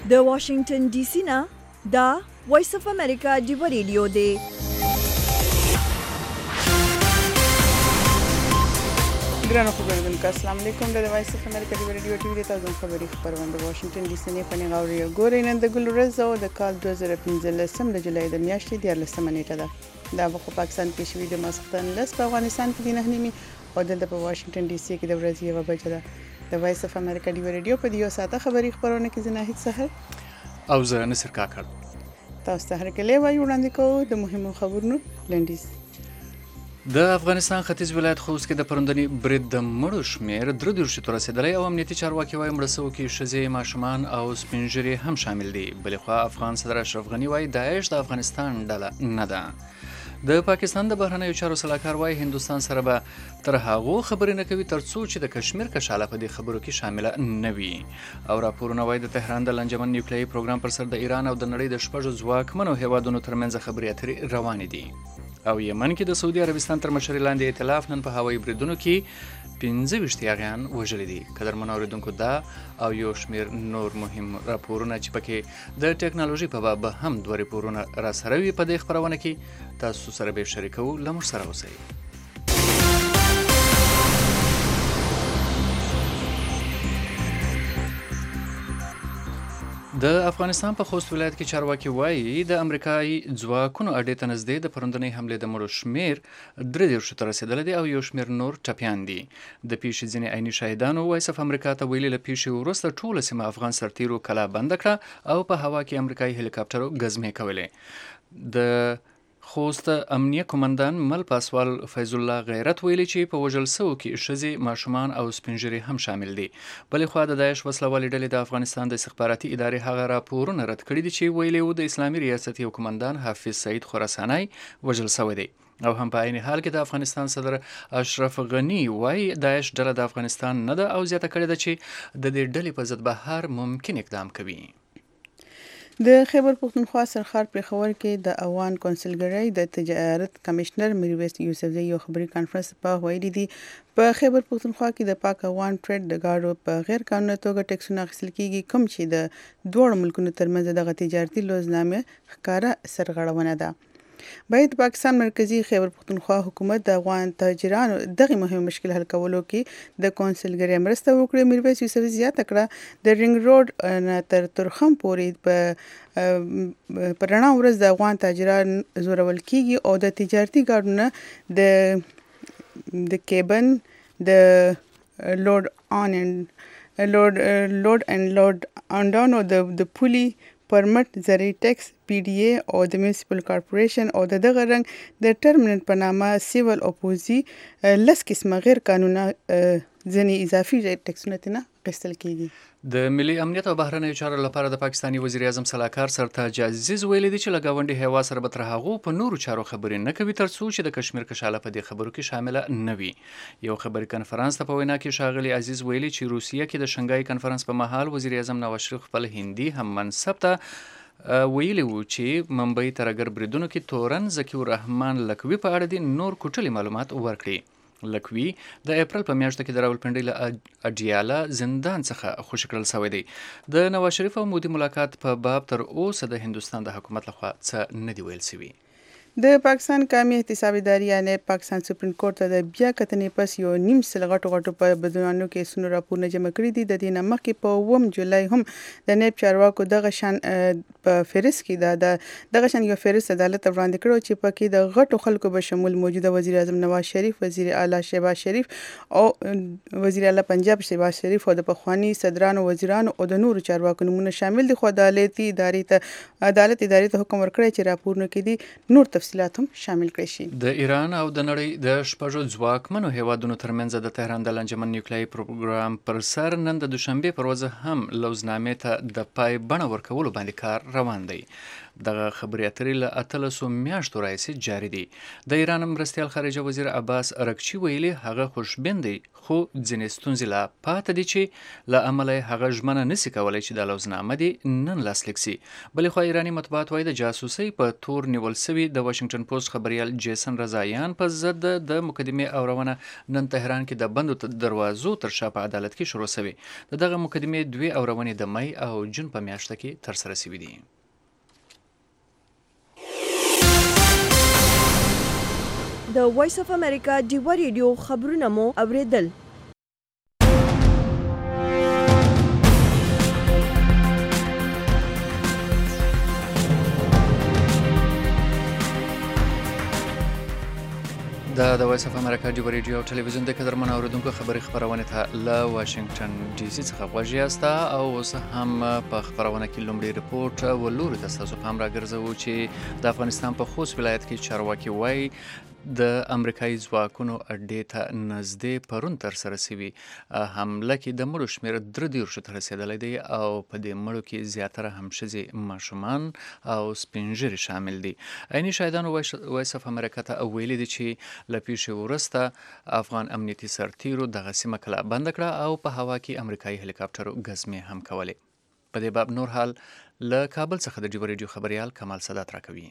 د واشنگټن ډي سي نه دا وایس اف امریکا ډیو ریډیو دی. ګرانو خبرونکو السلام علیکم. د وایس اف امریکا ډیو ریډیو ټي وی ته تاسو خبري خبرونه واشنگټن ډي سي نه پنځه غوړي ګورئ. نن د ګل ورځ او د کال 2015 د جولای د میاشتې 14 نیټه ده. دا په پاکستان کې شوې د ماسختن لس په افغانستان کې د 9 نیمه او د په واشنگټن ډي سي کې د ورځې 1 بجې ده. د وایس اف امریکا ډیو ریډیو په دیو ساعته خبري خبرونه کې زناهید سحر او زه نصر کاکړ تاسو ته هرکلی وایو. وړاندې کوو د مهمو خبرونو لنډیز. د افغانستان ختیځ ولایت خوست کې د پرندنی برید د مړو شمیر 33 ته رسیدلی او امنیتي چارواکي وايي مړه شوو کې ښځې، ماشومان او سپینږیري هم شامل دي. بلخوا افغان صدر اشرف غني وايي داعش د افغانستان ډله نه ده. د پاکستان د بهرنیو چارو سلاکار وايي هندوستان سره به تر هغو خبرې نه کوي ترڅو چې د کشمیر کشاله په دې خبرو کې شامله نه وي. او راپورونه وايي د تهران د لنجمن نیوکلیري پروګرام پر سر د ایران او د نړۍ د شپږو ځواکمنو هیوادونو ترمنځ خبرې اترې روانې دي. او یمن کې د سعودي عربستان تر مشرۍ لاندې ائتلاف نن په هوایي بریدونو کې 25 یاغیان وژلي دي. قدرمن اوریدونکو دا او یو شمیر نور مهم راپورونه چې پکې د ټکنالوژي په باب هم دوه راپورونه را سره وي په دې خبرونه کې تاسو سره به شریکو. لمر سره اوسئ. د افغانستان په خوست ولایت کې چارواکي وایي د امریکایي ځواکونو اډې ته نږدې د پرندنۍ حملې د مړو شمیر 33 ته رسیدلی دی او یو شمیر نور ټپیان دي. د پیښې ځینې عیني شاهدانو وایس اف امریکا ته ویلي له پیښې وروسته ټوله سیمه افغان سرتیرو کلا بنده کړه او په هوا کې امریکایي هلیکاپټرو ګزمې کولې. د خوست امنیه قومندان مل پاسوال فیض الله غیرت ویلي چې په وژل سوو کې ښځې، ماشومان او سپینږیري هم شامل دي. بلې خوا د داعش وسلوالې ډلې د افغانستان د استخباراتي ادارې هغه راپورونه رد کړي دي چې ویلي وو د اسلامي ریاست یو قومندان حافظ سعید خراسانی وژل سوی دی. او هم په عین حال کې د افغانستان صدر اشرف غني وایي داعش ډله د افغانستان نه ده او زیاته کړې ده چې د دې ډلې په ضد به هر ممکن اقدام کوي. د خیبر پښتونخوا سرخار پېښور کې د افغان کونسلګرۍ د تجارت کمشنر میرویس یوسفزۍ یو خبري کانفرنس په ویلي دي په خیبر پښتونخوا کې د پاک افغان ټریډ د گاډو په غیر قانوني توګه ټیکسونه اخیستل کیږي کوم چې د دوه ملکونو ترمنځ دغه تجارتي لوزنامه ښکارا سرغړونه ده. باید پاکستان مرکزی خیبر پښتونخوا حکومت د افغان تاجرانو دغه مهم مشکل حل کولو کې د کونسلګرۍ مرسته وکړي. میرویس یوسفزۍ زیاته کړه د رینګ روډ تر ترخم پورې په رڼا ورځ د افغان تاجران زورول کیږي او د تجارتي ګاډونو د کیبن د لوډ ان او د پولي پرمټ زری ټیکس پی ډی ای او د میونسپل کارپوریشن او دغه رنګ د ټرمینل په نامه سیول اپوزي لس قسمه غیر قانوني ځنې اضافي ټیکسونه تنه اخیستل کیږي. د ملي امنیت او بهرنیو چارو لپاره د پاکستاني وزیر اعظم سلاکار سرتاج عزیز ویلي دی چې له ګاونډي هیواد سره به تر هغو په نورو چارو خبرې نه کوي ترڅو چې د کشمیر کشاله په دې خبرو کې شامله نه وي. یو خبري کنفرانس ته په وینا کې ښاغلي عزیز ویلي چې روسیه کې د شنګای کنفرانس په مهال وزیر اعظم نواز شریف خپل هندي هم منصب ته ویلي وو چې ممبئی تر اگر بریدونو کې تورن ذکی الرحمن لکوي په اړه د نور کوټلي معلومات ورکړي. لکوي د اپریل په میاشت کې د راولپنډۍ له اډیاله زندان څخه خوشي کړل شوی دی. د نواز شریف او مودي ملاقات په باب تر اوسه د هندوستان د حکومت لخوا څه نه دی ویل شوی. د پاکستان قومي احتساب ادارې یعنی پاکستان سپریم کورټ ته د بیا کتنې پس یو نیم سل غټو په بدنانو کې سونو راپورونه جمع کړي دي. د دې مخکې په 1 جولای هم د نیب چارواکو دغه شان په فهرست کې دغه شان یو فهرست عدالت وړاندې کړو چې پکې د غټو خلکو به شمول موجوده وزیر اعظم نواز شریف، وزیر اعلی شهباز شریف او وزیر اعلی پنجاب شهباز شریف او د پخوانی صدرانو وزیرانو او د نورو چارواکو نمونه شامل دي. خو عدالت ادارې ته حکم ورکړی چې راپورونه کې دي نور تفصیلات هم شامل کړي شي. د ایران او د نړۍ د شپږو ځواکمنو هیوادونو ترمنځ د تهران د لنجمن نیوکلیري پروګرام پر سر نن د دوشنبه پر ورځ هم لوزنامې ته د پای بڼه ورکولو باندې کار روان دی. دغه خبرې اترې له 18 میاشتو راهیسې جاري دي. د ایران مرستیال خارجه وزیر عباس ارغچی ویلي هغه خوشبین دی خو ځینې ستونزې لا پاتې دي چې له امله هغه ژمنه نشي کولی چې د لوزنامه دي نن لاسلیک سي. بلې خوا ایراني مطبوعات وایي د جاسوسۍ په تور نیول سوي د واشنگټن پوسټ خبریال جیسن رضایان په ضد د مقدمې اورونه نن تهران کې د بندو دروازو تر شا په عدالت کې شروع شوې. دغه مقدمې 2 اورونې د مای او جون په میاشته کې ترسره شوې دي. د وایس اف امریکا ډیوا ریډیو خبرونه مو اوریدل. د وایس اف امریکا ډیوا ریډیو او ټلویزیون د قدرمن اوریدونکو خبري خبرونه ته له واشنگټن ډي سي څخه غوږ یاست او اوس هم په خبرونه کې لومړی ریپورت ولوري تاسو په هم راګرځو چې د افغانستان په خوست ولایت کې چارواکي وایي د امریکایي ځواکونو اډې ته نږدې پرون ترسره شوې حمله کې د مړو شمېر 33 ته رسېدلی دی او په دې مړو کې زیاتره همښځې ماشومان او سپین ږیري شامل دي. عیني شاهدانو وایس اف امریکا ته ویلي دي چې له پیښې وروسته افغان امنیتي سرتیرو دغه سیمه کلا بند کړه او په هوا کې امریکایي هلیکاپټرو ګزمې هم کولې. په دې باب نور حال له کابل څخه د ډیوا ریډیو خبریال کمال سادات راکوي.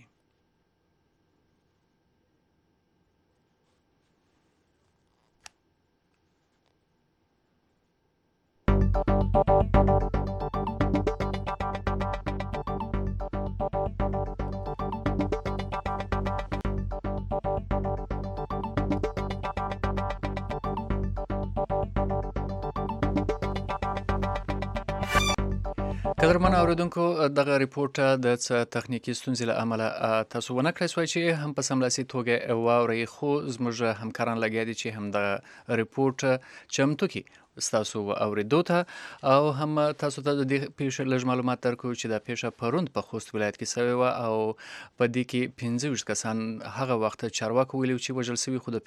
قدرمن اوریدونکو دغه ریپورت د تخنیکی ستونزې له امله تاسو ونه کړی سوای چې هم په سملاسي توګه واورئ خو زموږ همکاران لګیا دي چې هم د ریپورت چمتو کړي ستاسو اوریدو ته او هم تاسو ته د دې پیښې لږ معلومات درکو چې د پیښه پروند په خوست ولایت کې شوې و او په دې کې 15 کسان هغه وخت چارواکو ویلي چې وژل شوي خو د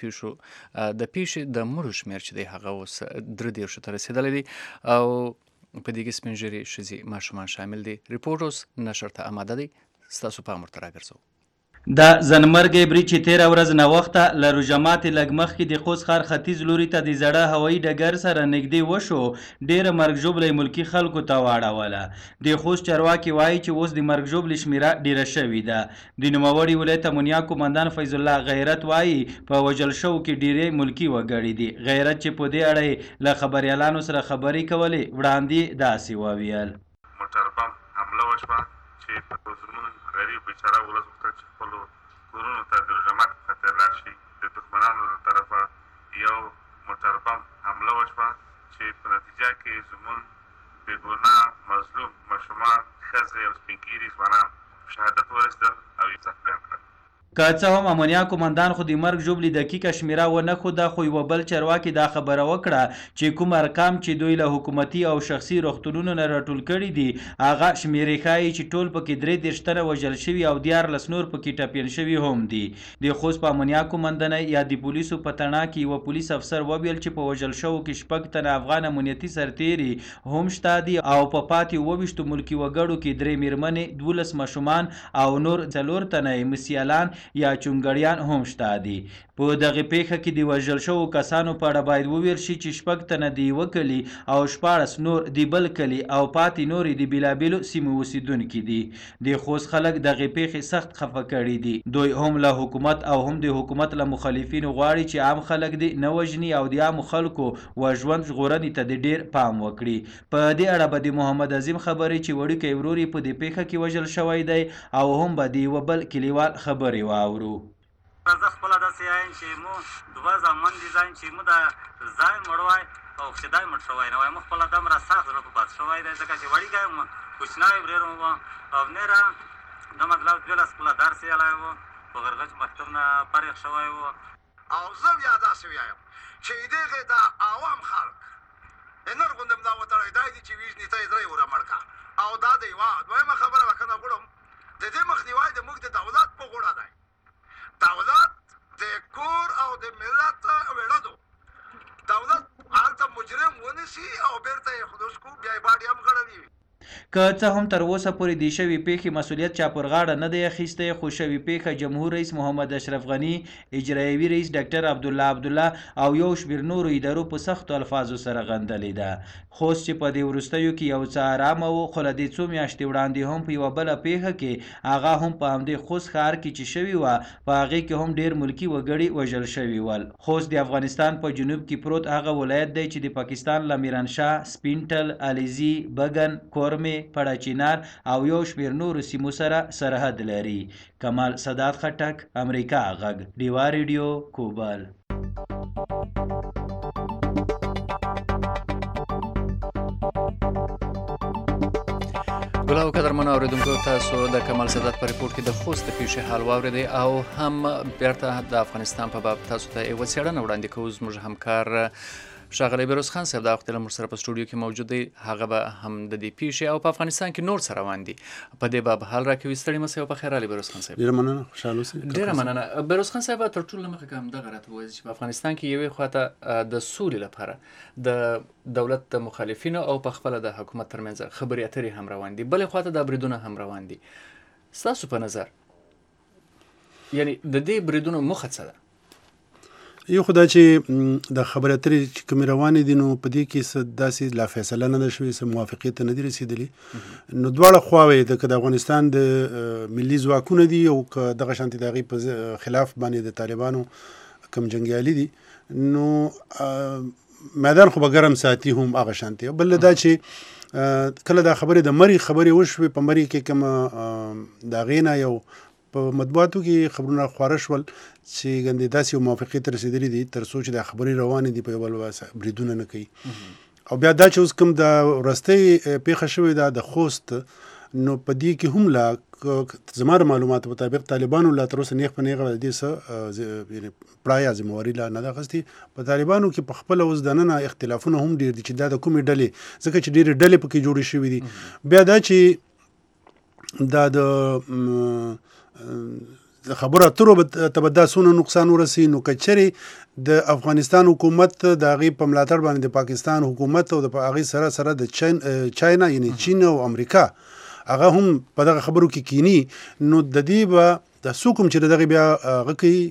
پیښې د مړو شمېر چې دی هغه اوس 33 ته رسېدلی دی او په دې کې سپین ږیري ښځې ماشومان شامل دي. ریپورټ اوس نشر ته آماده دی. ستاسو پام ورته راګرځو. د زنمرګ بري چې 13 ورځ نه وخته له روجمات لګ مخ کې د خوست ښار ختیځ لوري ته د زړه هوایي ډګر سره نږدې وشو ډېر مرګ ژوبلې ملکی خلکو ته واړوله. د خوست چارواکي وایي چې اوس د مرګ ژوبلې شمیره ډیره شوې ده. د نوموړي ولایت امنیه قومندان فیض الله غیرت وایي په وجل شو کې ډیره ملکی وګړي دي. غیرت چې په دې اړه له خبريالانو سره خبرې کولې وړاندې داسې وویل. موټر بم حمله وشوه چې په زمون غریب بیچاره ولس وکړ خپل کورونو ته د روجمات خطر راشي. د دښمنانو له طرفه یو موټر بم حمله وشوه چې په نتیجه کې زمون بېګناه مظلوم ماشومان ښځې او سپین ږیري ځوانان شهادت ورسېدل او یې زخمیان کړل. که څه هم امنیه قومندان خو د مرګ ژوبلې دقیقه شمیره ونه ښوده خو یوه بل چارواکي دا خبره وکړه چې کوم ارقام چې دوی له حکومتي او شخصي روغتونونو نه راټول کړي دي هغه شمیرې ښایي چې ټول پکې 33 تنه وژل شوي او 14 نور پکې ټپیان شوي هم دي. د خوست په امنیه قومندانۍ یا د پولیسو په تڼاک کې یوه پولیس افسر وویل چې په وژل شوو کې 6 تنه افغان امنیتي سرتیري هم شته دي او په پاتې 22 ملکي وګړو کې 3 میرمنې 12 ماشومان او نور 4 تنه مسیالان یا چونګړیان هم شته دي. په دغه پیښه کې د وژل شوو کسانو په اړه باید وویل شي چې 6 تنه د یوه کلي او 14 نور د بل کلي او پاتې نورې د بېلابېلو سیمو اوسېدونکي دي. د خوست خلک دغې پیښې سخت خفه کړي دي. دوی هم له حکومت او هم د حکومت له مخالفینو غواړي چې عام خلک دې نه وژني او د عامو خلکو ژوند ژغورنې ته د ډېر پام وکړي. په دې اړه به د محمد عظیم خبرې چې وړوکی ورور یې په دې پیښه کې وژل شوی دی او هم به د یوه بل کلیوال خبرې واورو. زه خپله داسې وایم چې مو 2 زامن دي ځایم چې مو د ځای مړ وای او خدای مړ شوی نه وای مو خپله دومره سخت زړه په باد شوی دی ځکه چې وړوکی یم کوچنی ورور مو او نېره دا مطلب 12 کاله درس ویلی و په غرغچ مکتب نه فارغ شوی و او زه بیا داسې وایم چې دغې د عوام خلک نر غوندم دا وتړی دی دي چې ویژنې ته یې درې وره مړ کړه او دا د یوه دویمه خبره به که نه کړم د دې مخنیوی د موږ د دولت په غوړه دی. دولت د کور او د ملت ویړه دو. دولت هلته مجرم ونیسي او بیرته یې خلاص کړو بیا یې باډي هم غړوي. که څه هم تر اوسه پورې د شوې پیښې مسؤلیت چا پر غاړه نه دی اخیستی، خو شوې پیښه جمهور رئیس محمد اشرف غني، اجرایوي رئیس ډاکټر عبدالله او یو شمېر نورو ادارو په سختو الفاظو سره غندلې ده. خوست چې په دې وروستیو کې یو څه ارامه و، خو له دې څو میاشتې وړاندې هم په یوه بله پیښه کې هغه هم په همدې خوست ښار کې چې شوې وه په هغې کې هم ډېر ملکي وګړي وژل شوي ول. خوست د افغانستان په جنوب کې پروت هغه ولایت دی چې د پاکستان له میرانشاه، سپینټل، علیزي، بګن، کورمې، پړچینار او یو شمېر نورو سیمو سره سرحد لري. کمال سادات خټک، امریکا غږ، ډیوا ریډیو، کوبل. ګلو قدرمنو اوریدونکو، تاسو د کمال سادات په ریپورت کې د خوست د پیښې حال واورېدئ او هم بیرته د افغانستان په باب تاسو ته یوه څېړنه وړاندې کوو. زموږ همکار ښاغلی بهروز خان صاحب دا وخت موږ سره په سټوډیو کې موجود دی. هغه به هم د دې پیښې او په افغانستان کې نور څه روان دي په دې باب حال راکوي. ستړي مه سئ او په خیر راغلی بهروز خان صاحب. ډېره مننه، خوشحاله اوسئ. ډېره مننه. بهروز خان صاحب، تر ټولو له مخکې که همدغه راته ووایئ چې په افغانستان کې یوې خواته د سولې لپاره د دولت د مخالفینو او په خپله د حکومت ترمنځ خبرې اترې هم روان دي، بلې خواته دا بریدونه هم روان دي. ستاسو په نظر یعنی د دې بریدونو موخه څه ده؟ یو خو دا چې د خبرې اترې چې کومې روانې دي، نو په دې کې څه داسې لا فیصله نه ده شوې، څه موافقې ته نه دي رسېدلي. نو دواړه خواوې که د افغانستان د ملي ځواکونه دي او که دغه شانتې د هغې په خلاف باندې د طالبانو کوم جنګیالي دي، نو میدان خو به ګرم ساتي هم هغه شانتې. بل دا چې کله دا خبرې د مري خبرې وشوې، په مري کې کوم د هغې نه یو په مطبوعاتو کې خبرونه خواره شول چې ګندې داسې یو موافقې ته رسېدلي دي تر څو چې دا خبرې روانې دي په یو بل بریدونه نه کوي. او بیا دا چې اوس کوم د وروستۍ پیښه شوې ده د خوست، نو په دې کې هم لا زما د معلوماتو مطابق طالبانو لا تر اوسه نیغ په نیغه د دې څه پړه یا ذمهواري لا نه ده اخیستې. په طالبانو کې په خپله اوس دننه اختلافونه هم ډېر دي چې دا د کومې ډلې، ځکه چې ډېرې ډلې پکې جوړې شوي دي. بیا دا چې دا د خبرو اترو ته به دا څونه نقصان ورسي، نو که چېرې د افغانستان حکومت د هغې په ملاتړ باندې د پاکستان حکومت او د هغې سره د چاینا یعنې چین او امریکا هغه هم په دغه خبرو کې کینی، نو د دې به د څوک هم چې د دغې بیا هغه کوي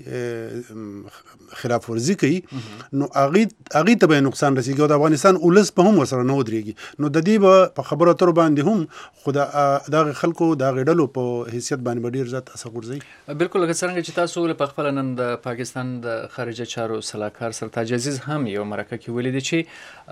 خلاف ورزي کوي، نو هغې ته به نقصان رسېږي او د افغانستان ولس به هم ورسره نه ودرېږي. نو د دې به په خبرو اترو باندې هم خو د هغې خلکو د هغې ډلو په حیثیت باندې به ډېر زیات اثر غورځوي. بلکل لکه څرنګه چې تاسو په خپله نن د پاکستان د خارجه چارو سلاکار سرتاج عزیز هم یو مرکه کې ولیدې چې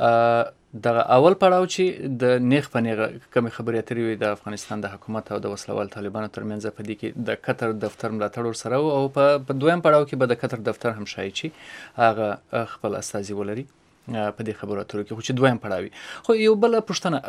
دغه اول پړاو چې د نیغ په نیغه کومې خبرې اترې وي د افغانستان د حکومت او د وسلوال طالبانو ترمنځ، په دې کې د قطر دفتر ملاتړ ورسره و او په دویم پړاو کې به د قطر دفتر هم ښایي چې هغه خپل استازي ولري په دې خبرو اترو کې، خو چې دویم پړاو وي. خو یو بله پوښتنه،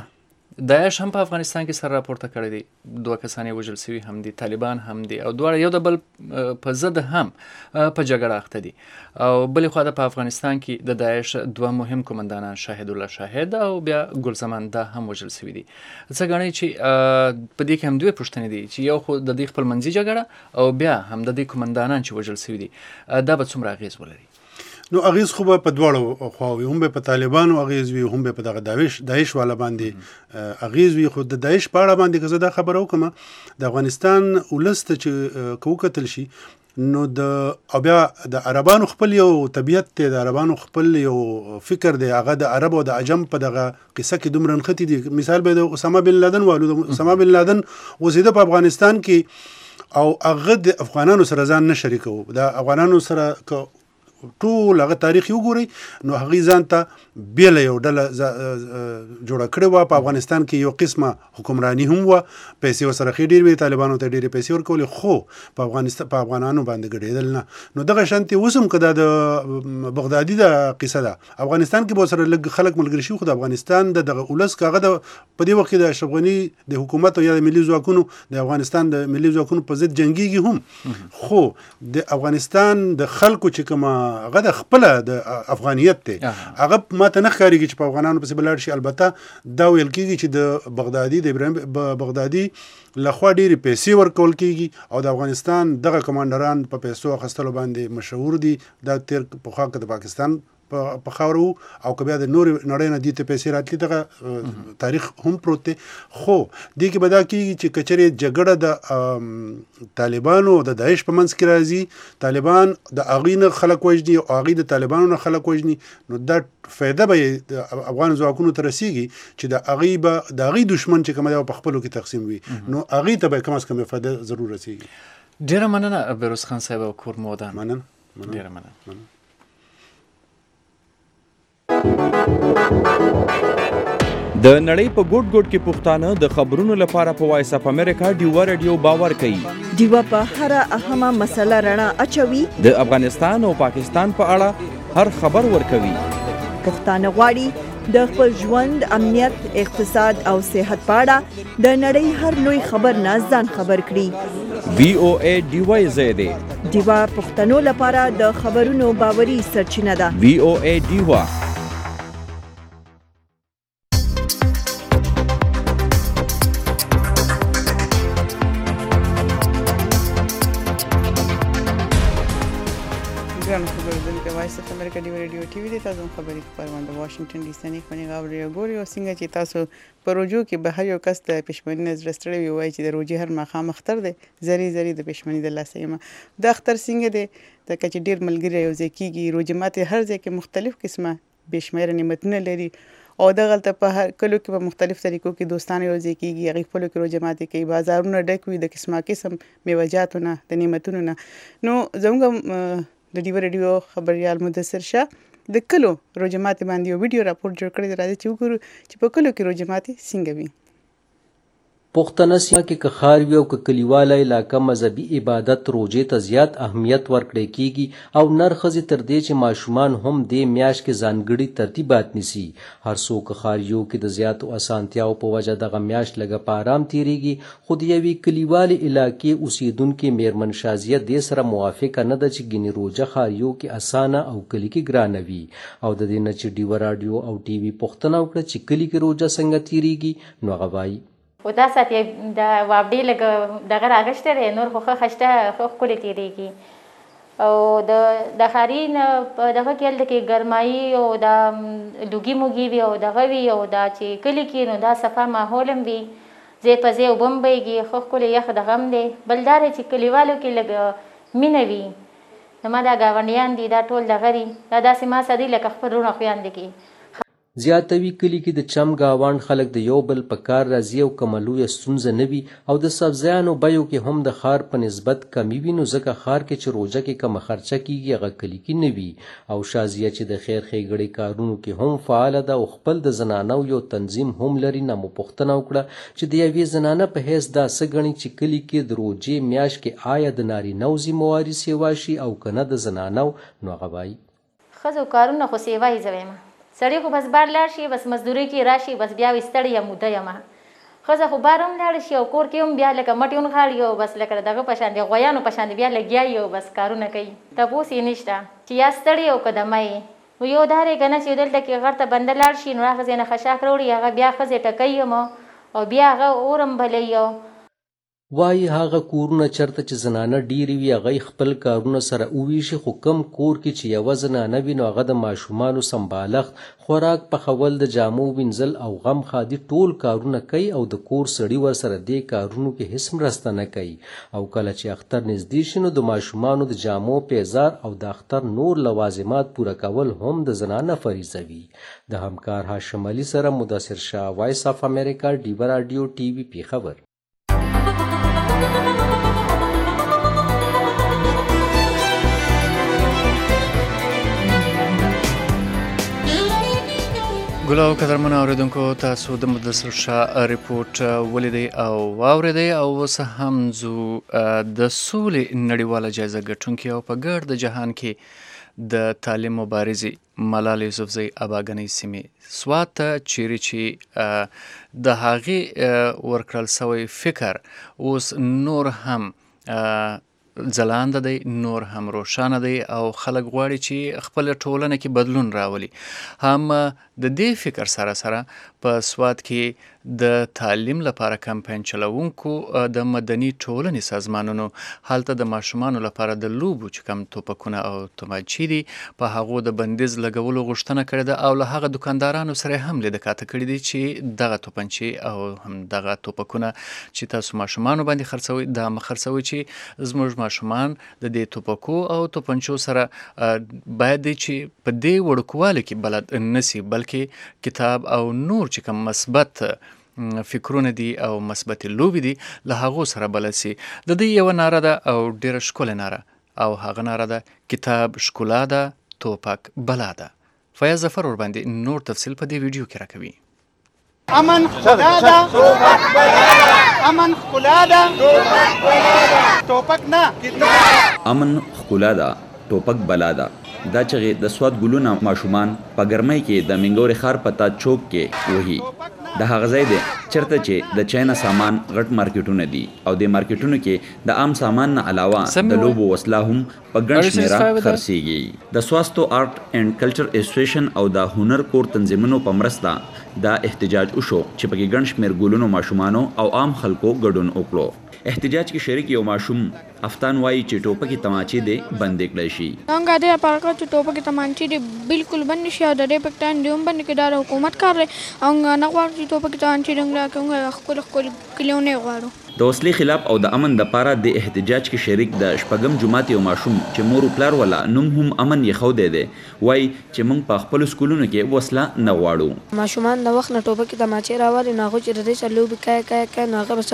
داعش هم په افغانستان کې سر راپورته کړی دی، 2 کسان یې وژل شوي هم دي، طالبان هم دي او دواړه یو د بل په ضد هم په جګړه اخته دي. او بلې خوا په افغانستان کې د داعش 2 مهم قمندانان شاهد الله شاهد او بیا ګلزمان دا هم وژل شوي دي. څه ګڼئ چې په دې کې هم 2 پوښتنې دي چې یو خو د دې خپلمنځي جګړه او بیا هم د دې قمندانان چې وژل شوي دي دا به څومره اغېز ولري؟ نو اغیز خو به په دواړو خواوې، هم به په طالبانو اغیز وي، هم به په دغه داعش والا باندې اغیز وي. خو د داعش په اړه باندې که زه دا خبره وکړم، د افغانستان ولس ته چې که وکتل شي، نو او بیا د عربانو خپل یو طبیعت دی، د عربانو خپل یو فکر دی، هغه د عرب او د عجم په دغه قصه کې دومره نښتي دي. مثال به د اسامه بن لادن والو، د اسامه بن لادن اوسېده په افغانستان کې او هغه د افغانانو سره ځان نه شریکو، د افغانانو سره ټول هغه تاریخ وګورئ، نو هغې ځان ته بېله یو ډله جوړه کړې وه. په افغانستان کې یو قسمه حکمراني هم وه، پیسې ورسره ښې ډېرې وې، طالبانو ته ډېرې پیسې ورکولې، خو په افغانانو باندې ګډېدل نه. نو دغه شانتې اوس هم که دا د بغدادي د قصه ده، افغانستان کې به ورسره لږ خلک ملګري شي، خو د افغانستان د دغه ولس که هغه په دې وخت کې د اشرف غني د حکومت او یا د ملي ځواکونو د افغانستان د ملي ځواکونو په ضد جنګېږي هم، خو د افغانستان د خلکو چې کومه هغه د خپله د افغانیت دی، هغه ماته نه ښکارېږي چې په افغانانو پسې به لاړ شي. البته دا ویل کېږي چې د ابراهیم بغدادي لخوا ډېرې پیسې ورکول کېږي او د افغانستان دغه کمانډران په پیسو اخیستلو باندې مشهور دي. دا تېر پخوا که د پاکستان په خاورو او که بیا د نور نړۍ نه دې ته پیسې راتلي دغه تاریخ هم پروت دی. خو دې کې به دا کېږي چې کچرې جګړه د طالبانو د داعش په منځ کې راځي، طالبان د هغې نه خلک وژني او هغې د طالبانو نه خلک وژني، نو دا فایده به د افغان ځواکونو ته رسېږي چې د هغې دشمن چې کومه دی په خپلو کې تقسیم وي، نو هغې ته به کم از کم فایده ضرور رسېږي. ډېره مننه بهروز خان صاحب او کور مودان. ډېره مننه. د نړۍ په ګوټ ګوټ کې پښتانه د خبرونو لپاره په وایس اف امریکا ډیوا رادیو باور کوي. ډیوا په هر اهمه مسله رڼا اچوي. د افغانستان او پاکستان په اړه هر خبر ورکوي. پښتانه غواړي د خپل ژوند، امنیت، اقتصاد او صحت په اړه د نړۍ هر لوی خبر نه ځان خبر کړي. VOA ډیوا زیاده. ډیوا پښتنو لپاره د خبرونو باوري سرچینه ده. VOA ډیوا. وایس اف امریکا ډیوا رادیو ټي وي د تاسو خبري خبرونه د واشنگټن ډي سي نه خوني غوړي او ګوري او څنګه چې تاسو پروژو کې به هر یو کس د پښمنۍ نظر ستړي وي چې د روزي هر مخام اختر دی زری د پښمنۍ د لاسه یم د اختر څنګه دی د کچ ډیر ملګری یو ځکیږي روزي ماته هر ځکه مختلف قسمه بشمیر نعمتونه لري او د غلطه په هر کلو کې په مختلف طریقو کې دوستانه یو ځکیږي هغه خپل کې روزي ماته کوي بازارونه ډک وي د قسم میوجاتونه د نعمتونو نه نو زموږ د ډیوا رادیو خبريال مدثر شاه د کلو روجماتي باندې یو ویډیو راپور جوړ کړی راځي چې وګورو چې په کلو کې روجماتي څنګه وي. پښتنه سیمه کې که ښار وي او که کلیواله علاقه مذهبي عبادت روژې ته زیات اهمیت ورکړی کیږي او نر ښځې تر دې چې ماشومان هم دې میاشت کې ځانګړي ترتیبات نیسي. هر څوک ښاریو کې د زیاتو اسانتیاو په وجه دغه میاشت لږه په ارام تیریږي، خو د یوې کلیوالې علاقې اوسیدونکې میرمن شازیه دې سره موافقه نه ده چې ګینې روژه ښاریو کې اسانه او کلي کې ګرانه وي او د دې نه چې ډیوا راډیو او ټي وي پوښتنه وکړه چې کلي کې روژه څنګه تیریږي نو هغه وایي و دا ساعت د وابډې لږ دغه راغشته دی نور خو ښه خشته ښه ښکلې تېرېږي او د ښاري په دغه کې هلته کې ګرمایي او دا لوګي موګي وي او دغه وي او دا چې کلي کې نو دا صفا ماحول هم وي ځای په ځای اوبه هم بهیږي ښه ښکلی یخ دغه هم دی. بل دا دی چې کلیوالو کې لږ مینه وي زما دا ګاونډیان دي دا ټول دغه دي دا داسې ما سره دي لکه خپل وروڼه خویندې کې زیاتوي کلی کې د چم گاوان خلک د یو بل په کار راځي او که ملویه ستونزه نه وي او د سبزیانو بیو کې هم د ښار په نسبت کمی وي نو ځکه ښار کې چې روژه کې کمه خرچه کیږي هغه کلي کې نه وي. او شازیه چې د خیر ښېګړې کارونو کې هم فعاله ده او خپل د زنانو یو تنظیم هم لري نه مو پوښتنه وکړه چې د یوې زنانه په حیث دا څه ګڼي چې کلي کې د روژې میاشت کې آیا د نارینهو ذمهواري سیوا شي او که نه د زنانو نو هغه وایي ښځو کارونه خو سیوا یې زه وایم سړی خو بس بار لاړ شي بس مزدوري کې راشي بس بیا وي ستړی یم موده یم ښځه خو بار هم لاړ شي او کور کې هم بیا لکه مټې ونغاړي او بس لکه دغه په شان د غویانو په شان بیا لګیا یي او بس کارونه کوي تپوس یې نشته چې یا ستړی او که دمه یې نو یو دا دی که نه چې دلته کې غر ته بنده لاړ شي نو هغه ځای نه خشاک راوړي هغه بیا ښځې ټکوي یم او بیا هغه اور هم بلوي وایي هغه کورونه چرته چې زنانه ډیرې وي هغه خپل کارونه سره وویشي خو کم کور کې چې یوه زنانه وي نو هغه د ماشومانو سمبالښت خوراک پخول د جامو وینځل او غم خادي ټول کارونه کوي او د کور سړي ورسره دې کارونو کې هیڅ مرسته نه کوي او کله چې اختر نږدې شي نو د ماشومانو د جامو پیزار او د اختر نور لوازمات پوره کول هم د زنانه فریضه وي. د همکار هاشم علي سره مدثر شاه وایس اف امریکا ډیوا راډیو ټي وي پیښور. ګلو قدرمن اوریدونکو تاسو د مدثر شاه ریپورت ولیدئ او واوریدئ او اوس هم ځو د سولې نړیواله جایزه ګټونکې او په ګرد جهان کې د تعلیم مبارزې ملالۍ یوسفزۍ اباګنۍ سیمې سوات ته چیرې چې د هغې ورکړل سوی فکر اوس نور هم ځلانده دی نور هم روښانه دی او خلک غواړي چې خپل ټولنه کې بدلون راولي. هم د دې فکر سره سره په سواد کې د تعلیم لپاره کمپاین چلوونکو د مدني ټولنې سازمانونو هلته د ماشومانو لپاره د لوبو چې کم توپکونه او توماچې دي په هغو د بندیز لګولو غوښتنه کړې ده او له هغه دکاندارانو سره هم لیدکاته کړي دي چې دغه توپنچې او هم دغه توپکونه چې تاسو ماشومانو باندې خرڅوي دا مخرڅوي چې زموږ ماشومان د دې توپکو او توپنچو سره باید چې په دې وړوکوالي کې بلد نسی بلکې کتاب او نور چې کوم مثبت فکرونه دي او مثبت لوبي دي له هغه سره بلد سي. د دې یو ناره ده او ډیره ښکلې ناره او هغه ناره ده کتاب ښکلا ده توپک بلا ده. فیاض ظفر ور باندې نور تفصیل په دې ویډیو کې راکوي. امن ښکلا ده توپک بلا ده امن ښکلا ده توپک بلا ده توپک نه امن ښکلا ده توپک بلا ده. دا چې د سواد ګلونه ماشومان په ګرمۍ کې د منګوري ښار پتا چوک کې وهي د هغه ځای دی چېرته چې د چاینا سامان غټ مارکیټونه دي او د مارکیټونو کې د عام سامان نه علاوه د لوبو وسله هم په ګڼ شمېره خرڅېږي. د سواستو آرټ اینډ کلچر اسوسییشن او د هنر کور تنظیمونو په مرسته دا احتجاج وشو چې پکې ګڼ شمېر ګلونو ماشومانو او عام خلکو ګډون وکړو. احتجاج کې شریک یو ماشوم افتان وایي چې ټوپکې تماچې دې بندې کړی شي. څنګه دې لپاره چې ټوپکې تماچې دې بالکل بند شي او د دې پکتان دې هم بند کړي دا حکومت کار دی او نه غواړي چې ټوپکې تماچې دنګ کوم خپل کلیونه غواړو. د وسلې خلاف او د امن لپاره د احتجاج کې شریک د شپږم جماعت یو ماشوم چې مور پلار ولا نوم هم امن یې خو دی وایي چې موږ په خپل سکولونو کې وسله نه غواړو. ماشومان د وخت نه ټوپکې تماچې راوړي نه غو چې د دې لوبي کوي نه هغه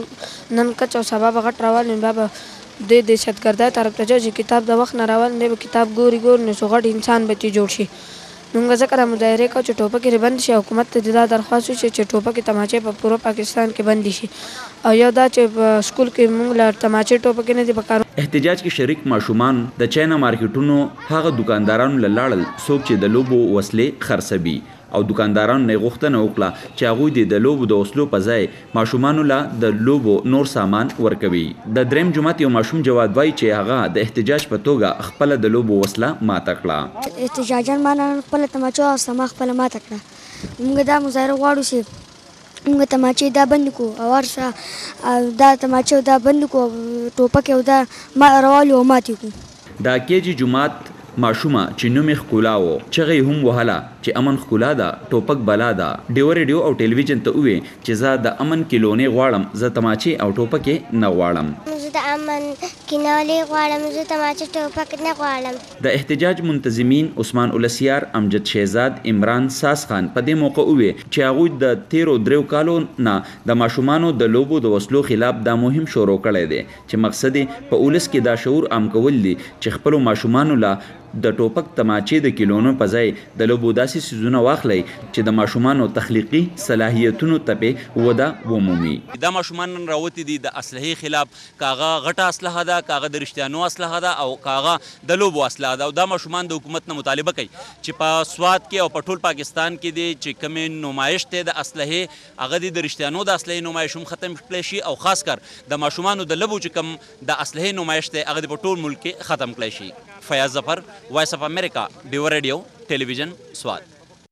به نن کچ او سبا به غټ راوړي بابا د دهشتګردۍ طرف ته چې کتاب د وخت نه راول نه به کتاب ګوري نو څو غټ انسان به جوړ شي. موږ ځکه مظاهره کوو چې ټوپکې بند شي حکومت ته دا درخواست وشي چې ټوپکې تماچې په پوره پاکستان کې بند شي او یو دا چې په سکول کې موږ له تماچې ټوپکې نه دي پکارو. احتجاج کې شریک ماشومان د چاینا مارکیټونو هغه دکاندارانو له لاړل څوک چې د لوبو وسلې خرڅوي او دکاندارانو نه غوښتنه وکړه چې هغوی د لوبو د وسلو په ځای ماشومانو له د لوبو نور سامان ورکوي. د دریم جماعت یو ماشوم جواد وایي چې هغه د احتجاج په توګه خپل د لوبو وسله ماته کړه. احتجاجان معنا خپل تماچو او سما خپل ماته کړه. موږ دا مظاهره غواړو چې موږ تماچې دا بند کو او ورسره دا تماچې دا بند کو ټوپک او دا راوالو او ماتې کو. دا کېجی جماعت ماشومه چې نوم یې ښکلا و چغې هم وهله چې امن ښکلا ده ټوپک بلا ده. ډیو ریډیو او ټلویزیون ته ووې چې زه د امن کیلونې غواړم زه تماچې او ټوپکې نه غواړم. زه د امن کینولې غواړم زه تماچې ټوپک نه غواړم. د احتجاج منتظمین عثمان اولسیار امجد شهزاد عمران ساس خان په دې موقع ووې چې هغوی د تیرو دریو کالو نه د ماشومانو د لوبو د وسلو خلاف دا مهم شروع کړی دی چې مقصد یې په اولس کې دا شعور عام کول دي چې خپلو ماشومانو له د ټوپک تماچې د کیلونو په ځای د لوبو داسې سیزونه واخلئ چې د ماشومانو تخلیقي صلاحیتونو ته پې وده ومومي. دا ماشومان نن راوتي دي د اسلحې خلاف کاغه غټه اسلحه ده کاغه د رښتیانو اسلحه ده او کاغه د لوبو اسلحه ده او دا ماشومان د حکومت نه مطالبه کوي چې په سواد کې او په ټول پاکستان کې دي چې کومې نمایش ته د اسلحې هغه د رښتیانو د اسلحې نمایش هم ختم کړی شي او خاص کر د ماشومانو د لوبو چې کوم د اسلحې نمایش ته هغه په ټول ملک کې ختم کړی شي. فیاض ظفر وایس اف امریکا ډیو ریډیو ټلویزیون سواد.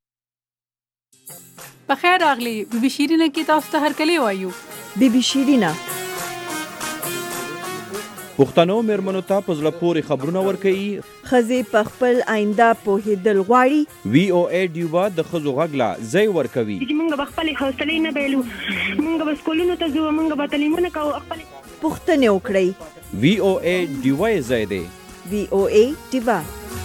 بخیر راغلی بی بی شیرینه کې تاسو ته هرکلی وایو. بی بی شیرینه پښتنو میرمنو ته په زړه پورې خبرونه ورکوي. ښځې په خپل آینده پوهېدل غواړي. وی او ای ډیوبا د ښځو غږ له ځای ورکوي. موږ به خپلې حوصلې نه بایلو موږ به سکولونو ته ځو موږ به تعلیمونه کوو خپلې پوښتنې وکړئ. وی او ای ډیوبا یې ځای دی. VOA Diva.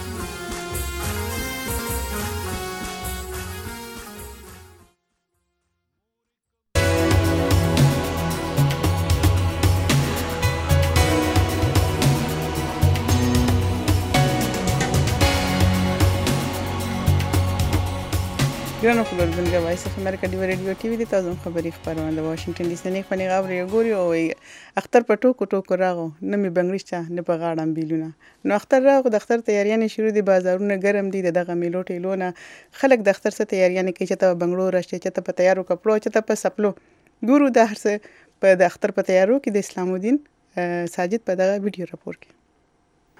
ګرانو خبرونه وایس اف امریکا ډیو ریډیو ټي وی د تاسو خبري خبرونه د واشنگټن ډي سي نه خپل غوړي ګوري او اختر په ټوکو راغو نه می بنگلیشته نه په غاړم بیلونه نو اختر راغو د اختر تیاریانې شروع دي بازارونه ګرم دي دغه میلو ټیلونه خلک د اختر سره تیاریانې کوي چې ته بنگلور راشي چې ته په تیارو کپړو چې ته په سپلو ګورو د هرڅه په د اختر په تیارو کې د اسلام الدین ساجد په دغه ویډیو راپور کې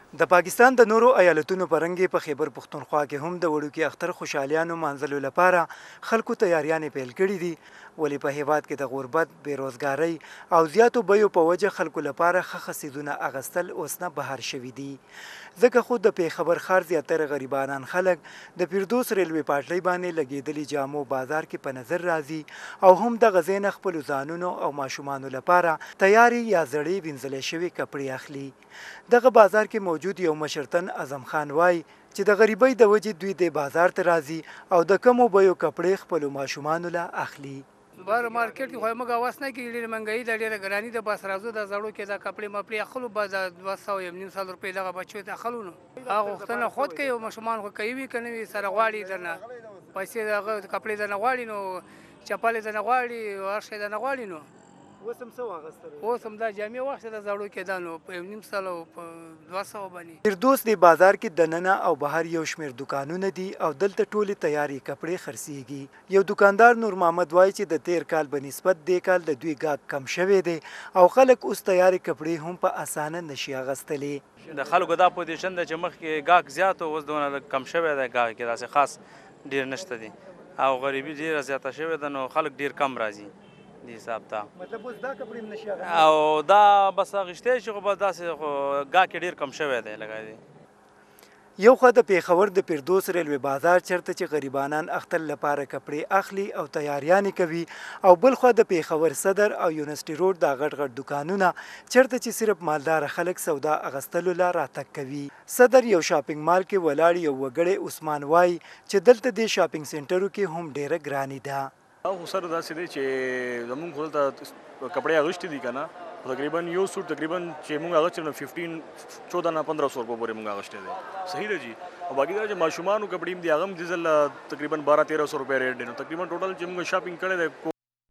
د پاکستان د نورو ایالتونو په رنګ په خیبر پښتونخوا کې هم د وړوکي اختر خوشحالیانو مانځلو لپاره خلکو تیاریانې پیل کړي دي ولې په هیواد کې د غربت بیروزګارۍ او زیاتو بیو په وجه خلکو لپاره ښه خصیدونه اغستل اوس نه بهر شوي دي ځکه خو د پیښور ښار زیاتره غریبانان خلک د فردوس ریلوې پټلۍ باندې لګېدلي جامو بازار کې په نظر راځي او هم د غزې نه خپلو ځانونو او ماشومانو لپاره تیاري یا زړې وینځلې شوي کپړې اخلي دغه بازار کې موجود یو مشرتن اعظم خان وای چې د غریبۍ د وجې دوی د بازار ته راځي او د کمو بیو کپړې خپلو ماشومانو له اخلي بار مارکیټ کې خو موږ واس نه کې ډېر منګي د ډېر ګرانی د بس راځو د زړو کې د کپړې مپړې اخلو باز 200 روپۍ دغه بچو ته اخلو نو هغه وختونه خود کوي او ماشومان خو کوي کنه سره غواړي درنه پیسې دغه کپړې درنه غواړي نو چپلې درنه غواړي ورشه درنه غواړي نو وسم څه واغستل وسم دا جامې واخته د زړو کې دانو په 1.5 سال او په 200 باندې فردوس دی بازار کې د ننه او بهر یو شمیر دکانونه دي او دلته ټولي تیاری کپړې خرڅيږي یو دکاندار نور محمد وای چې د 13 کال په نسبت د کال د دوی گاګ کم شوه دي او خلک اوس تیاری کپړې هم په اسانه نشي اغستلې د خلکو دا پوزیشن د چمخ کې گاګ زیات او اوس دونه کم شوه دی گاګ کې داسې خاص ډیر نشته دي او غریبي ډیر زیاته شوه ده نو خلک ډیر کم راځي دی حساب ته مطلب اوس دا کپړې نشي اغستلې او دا بس غشته شي خو بس داسې گاګ کې ډیر کم شوه دی لګا دی یو خو د پیښور د فردوس ریلوې بازار چرته چې غریبانان اختر لپاره کپړې اخلي او تیاریانې کوي او بل خو د پیښور صدر او یونیورسيټي روډ د غټ دکانونه چرته چې صرف مالدار خلک سودا اغستلو لپاره راتګ کوي صدر یو شاپینګ مال کې ولاړ یو وګړی عثمان وای چې دلته د شاپینګ سنټرو کې هم ډیره ګرانی ده او سره داسې دی چې زمونږ خو دلته کپړې اغوستې دي که نه تقریبا یو سوټ تقریبا چې موږ اغوستې نو 14 نه 1500 روپۍ پورې موږ اغوستې دی صحیح دی جی او باقي دا چې ماشومانو کپړې هم دي هغه هم دي ځل تقریبا 12-1300 روپۍ ریټ دی نو تقریبا ټوټل چې موږ شاپینګ کړی دی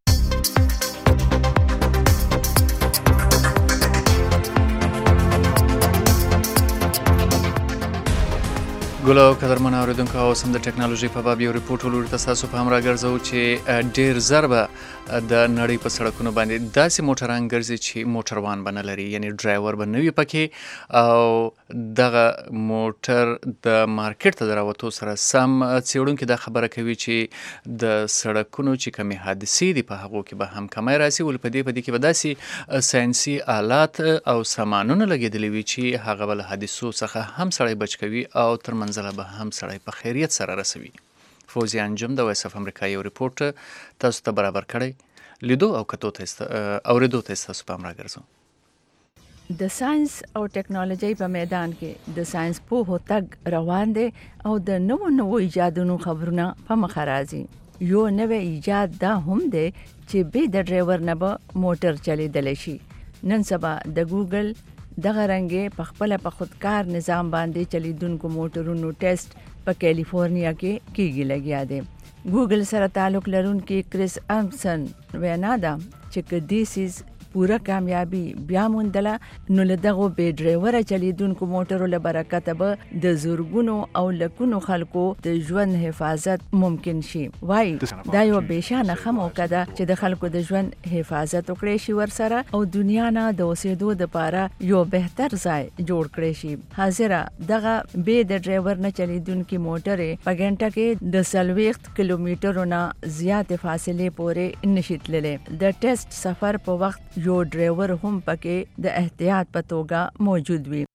ګل او قدرمن اوریدونکو او سم د ټکنالوژي په باب یو ریپورت ولور تاسو په هم راګرځو چې ډیر ضربه د نړۍ په سړکونو باندې داسې موټران ګرځي چې موټروان به نه لري یعنی ډرایور به نه وي پکې او دغه موټر د مارکیټ ته د راوتو سره سم څېړونکي دا خبره کوي چې د سړکونو چې کمې حادثې دي په هغو کې به هم کمی راسي ولې په دې کې به داسې ساینسي آلات او سامانونه لګېدلي وي چې هغه به له حادثو څخه هم سړی بچ کوي او تر منزله به هم سړی په خیریت سره رسوي فوزي انجم د وایس اف امریکا یو ریپورت تاسو ته برابر کړی لیدو او کتو ته اوریدو ته تاسو په امر راګرځو د ساينس او ټکنالوژي په میدان کې د ساينس په هوتګ روان دي او د نوو ایجادونو خبرونه په مخ راځي یو نوې ایجاد دا هم دی چې به د ډرایور نه به موټر چلیدل شي نن سبا د ګوګل دغه رنګه په خپل په خودکار نظام باندې چلیدونکو موټرونو ټیسټ په کیلیفورنیا کې کیږي لګیا دی ګوګل سره تعلق لرونکي کریس ارمسن وینا ده چې کدیسیز پورا کامیابی بیا موندله نو له دغه به ډرایور چلیدونکو موټرو له برکت به د زورګونو او لکونو خلکو د ژوند حفاظت ممکن شي وای دا یو بشانه خموکه ده چې د خلکو د ژوند حفاظت وکړي شي ورسره او دنیا نه د اوسېدو لپاره یو بهتر ځای جوړ کړي شي حاضر دغه به د ډرایور نه چلیدونکو موټرې په غنټه کې د 40 کیلومترو نه زیات فاصله پورې نشیتللې د ټیسټ سفر په وخت یو ډرایور هم پکې د احتیاط په توګه موجود وي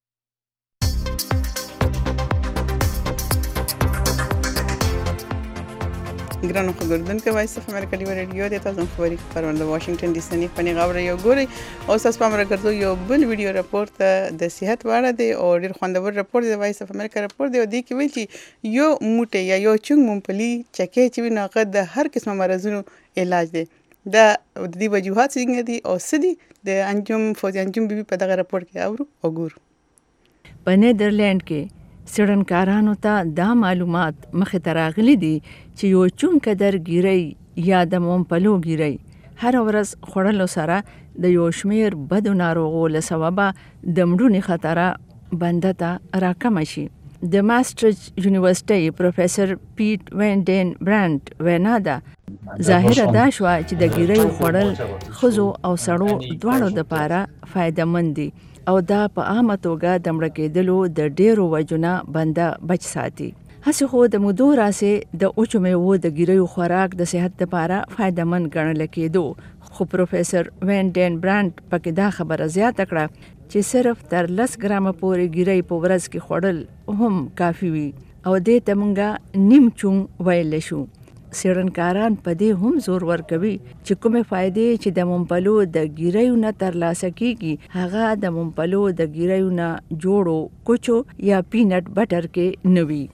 ګرانو خبردونکو وایس اف امریکا لیو رادیو د تاسو خبري خبرونه د واشنگټن ډي سي نه پني غوړې یو ګوري او تاسو په امر ګرځو یو بل ویډیو راپورټ د صحت واړه دی او ډیر خوندور راپورټ دی وایس اف امریکا راپورټ دی او د کې ویل چې یو موټه یا یو چنګ ممپلی چکه چې ناقه د هر قسمه مرزونو علاج دی دا د دې وجوهات څنګه دي او سدي د انجم فوزي انجم بي په دغه راپورټ کې اورو او ګورو په نیدرلند کې سړنکارانو ته دا معلومات مخې ته راغلي دي چې یو چون قدر ګیري یا د ممپلو ګیري هر ورځ خوړلو سره د یو شمیر بدو ناروغو له سببه د مړونې خطر بنده ته راکم شي د ماسترچ یونیورسيټي پروفیسور پیټ وینډن برانت وینا ده ظاهر دا شو چې د ګیري خوړل خزو او سړو دواړو لپاره فائدہ مند دي او دا په عامه توګه د مړه کېدلو د ډیرو وجونه بنده بچ ساتي. هسې خو د مودو راسې د اوچو میوو د ګیریو خوراک د صحت لپاره فایدهمند ګڼل کېدو، خو پروفیسر وین ډین برانډ پکې دا خبره زیاته کړه چې صرف تر 10 ګرامه پورې ګیرۍ په ورځ کې خوړل هم کافي وي او دې ته مونږه نیم چونګ ویلی شو. څېړنکاران په دې هم زور ورکوي چې کومې فایدې چې د ممپلو د ګیریو نه ترلاسه کیږي هغه د ممپلو د ګیریو نه جوړو کوچو یا پینټ بټر کې نه وي.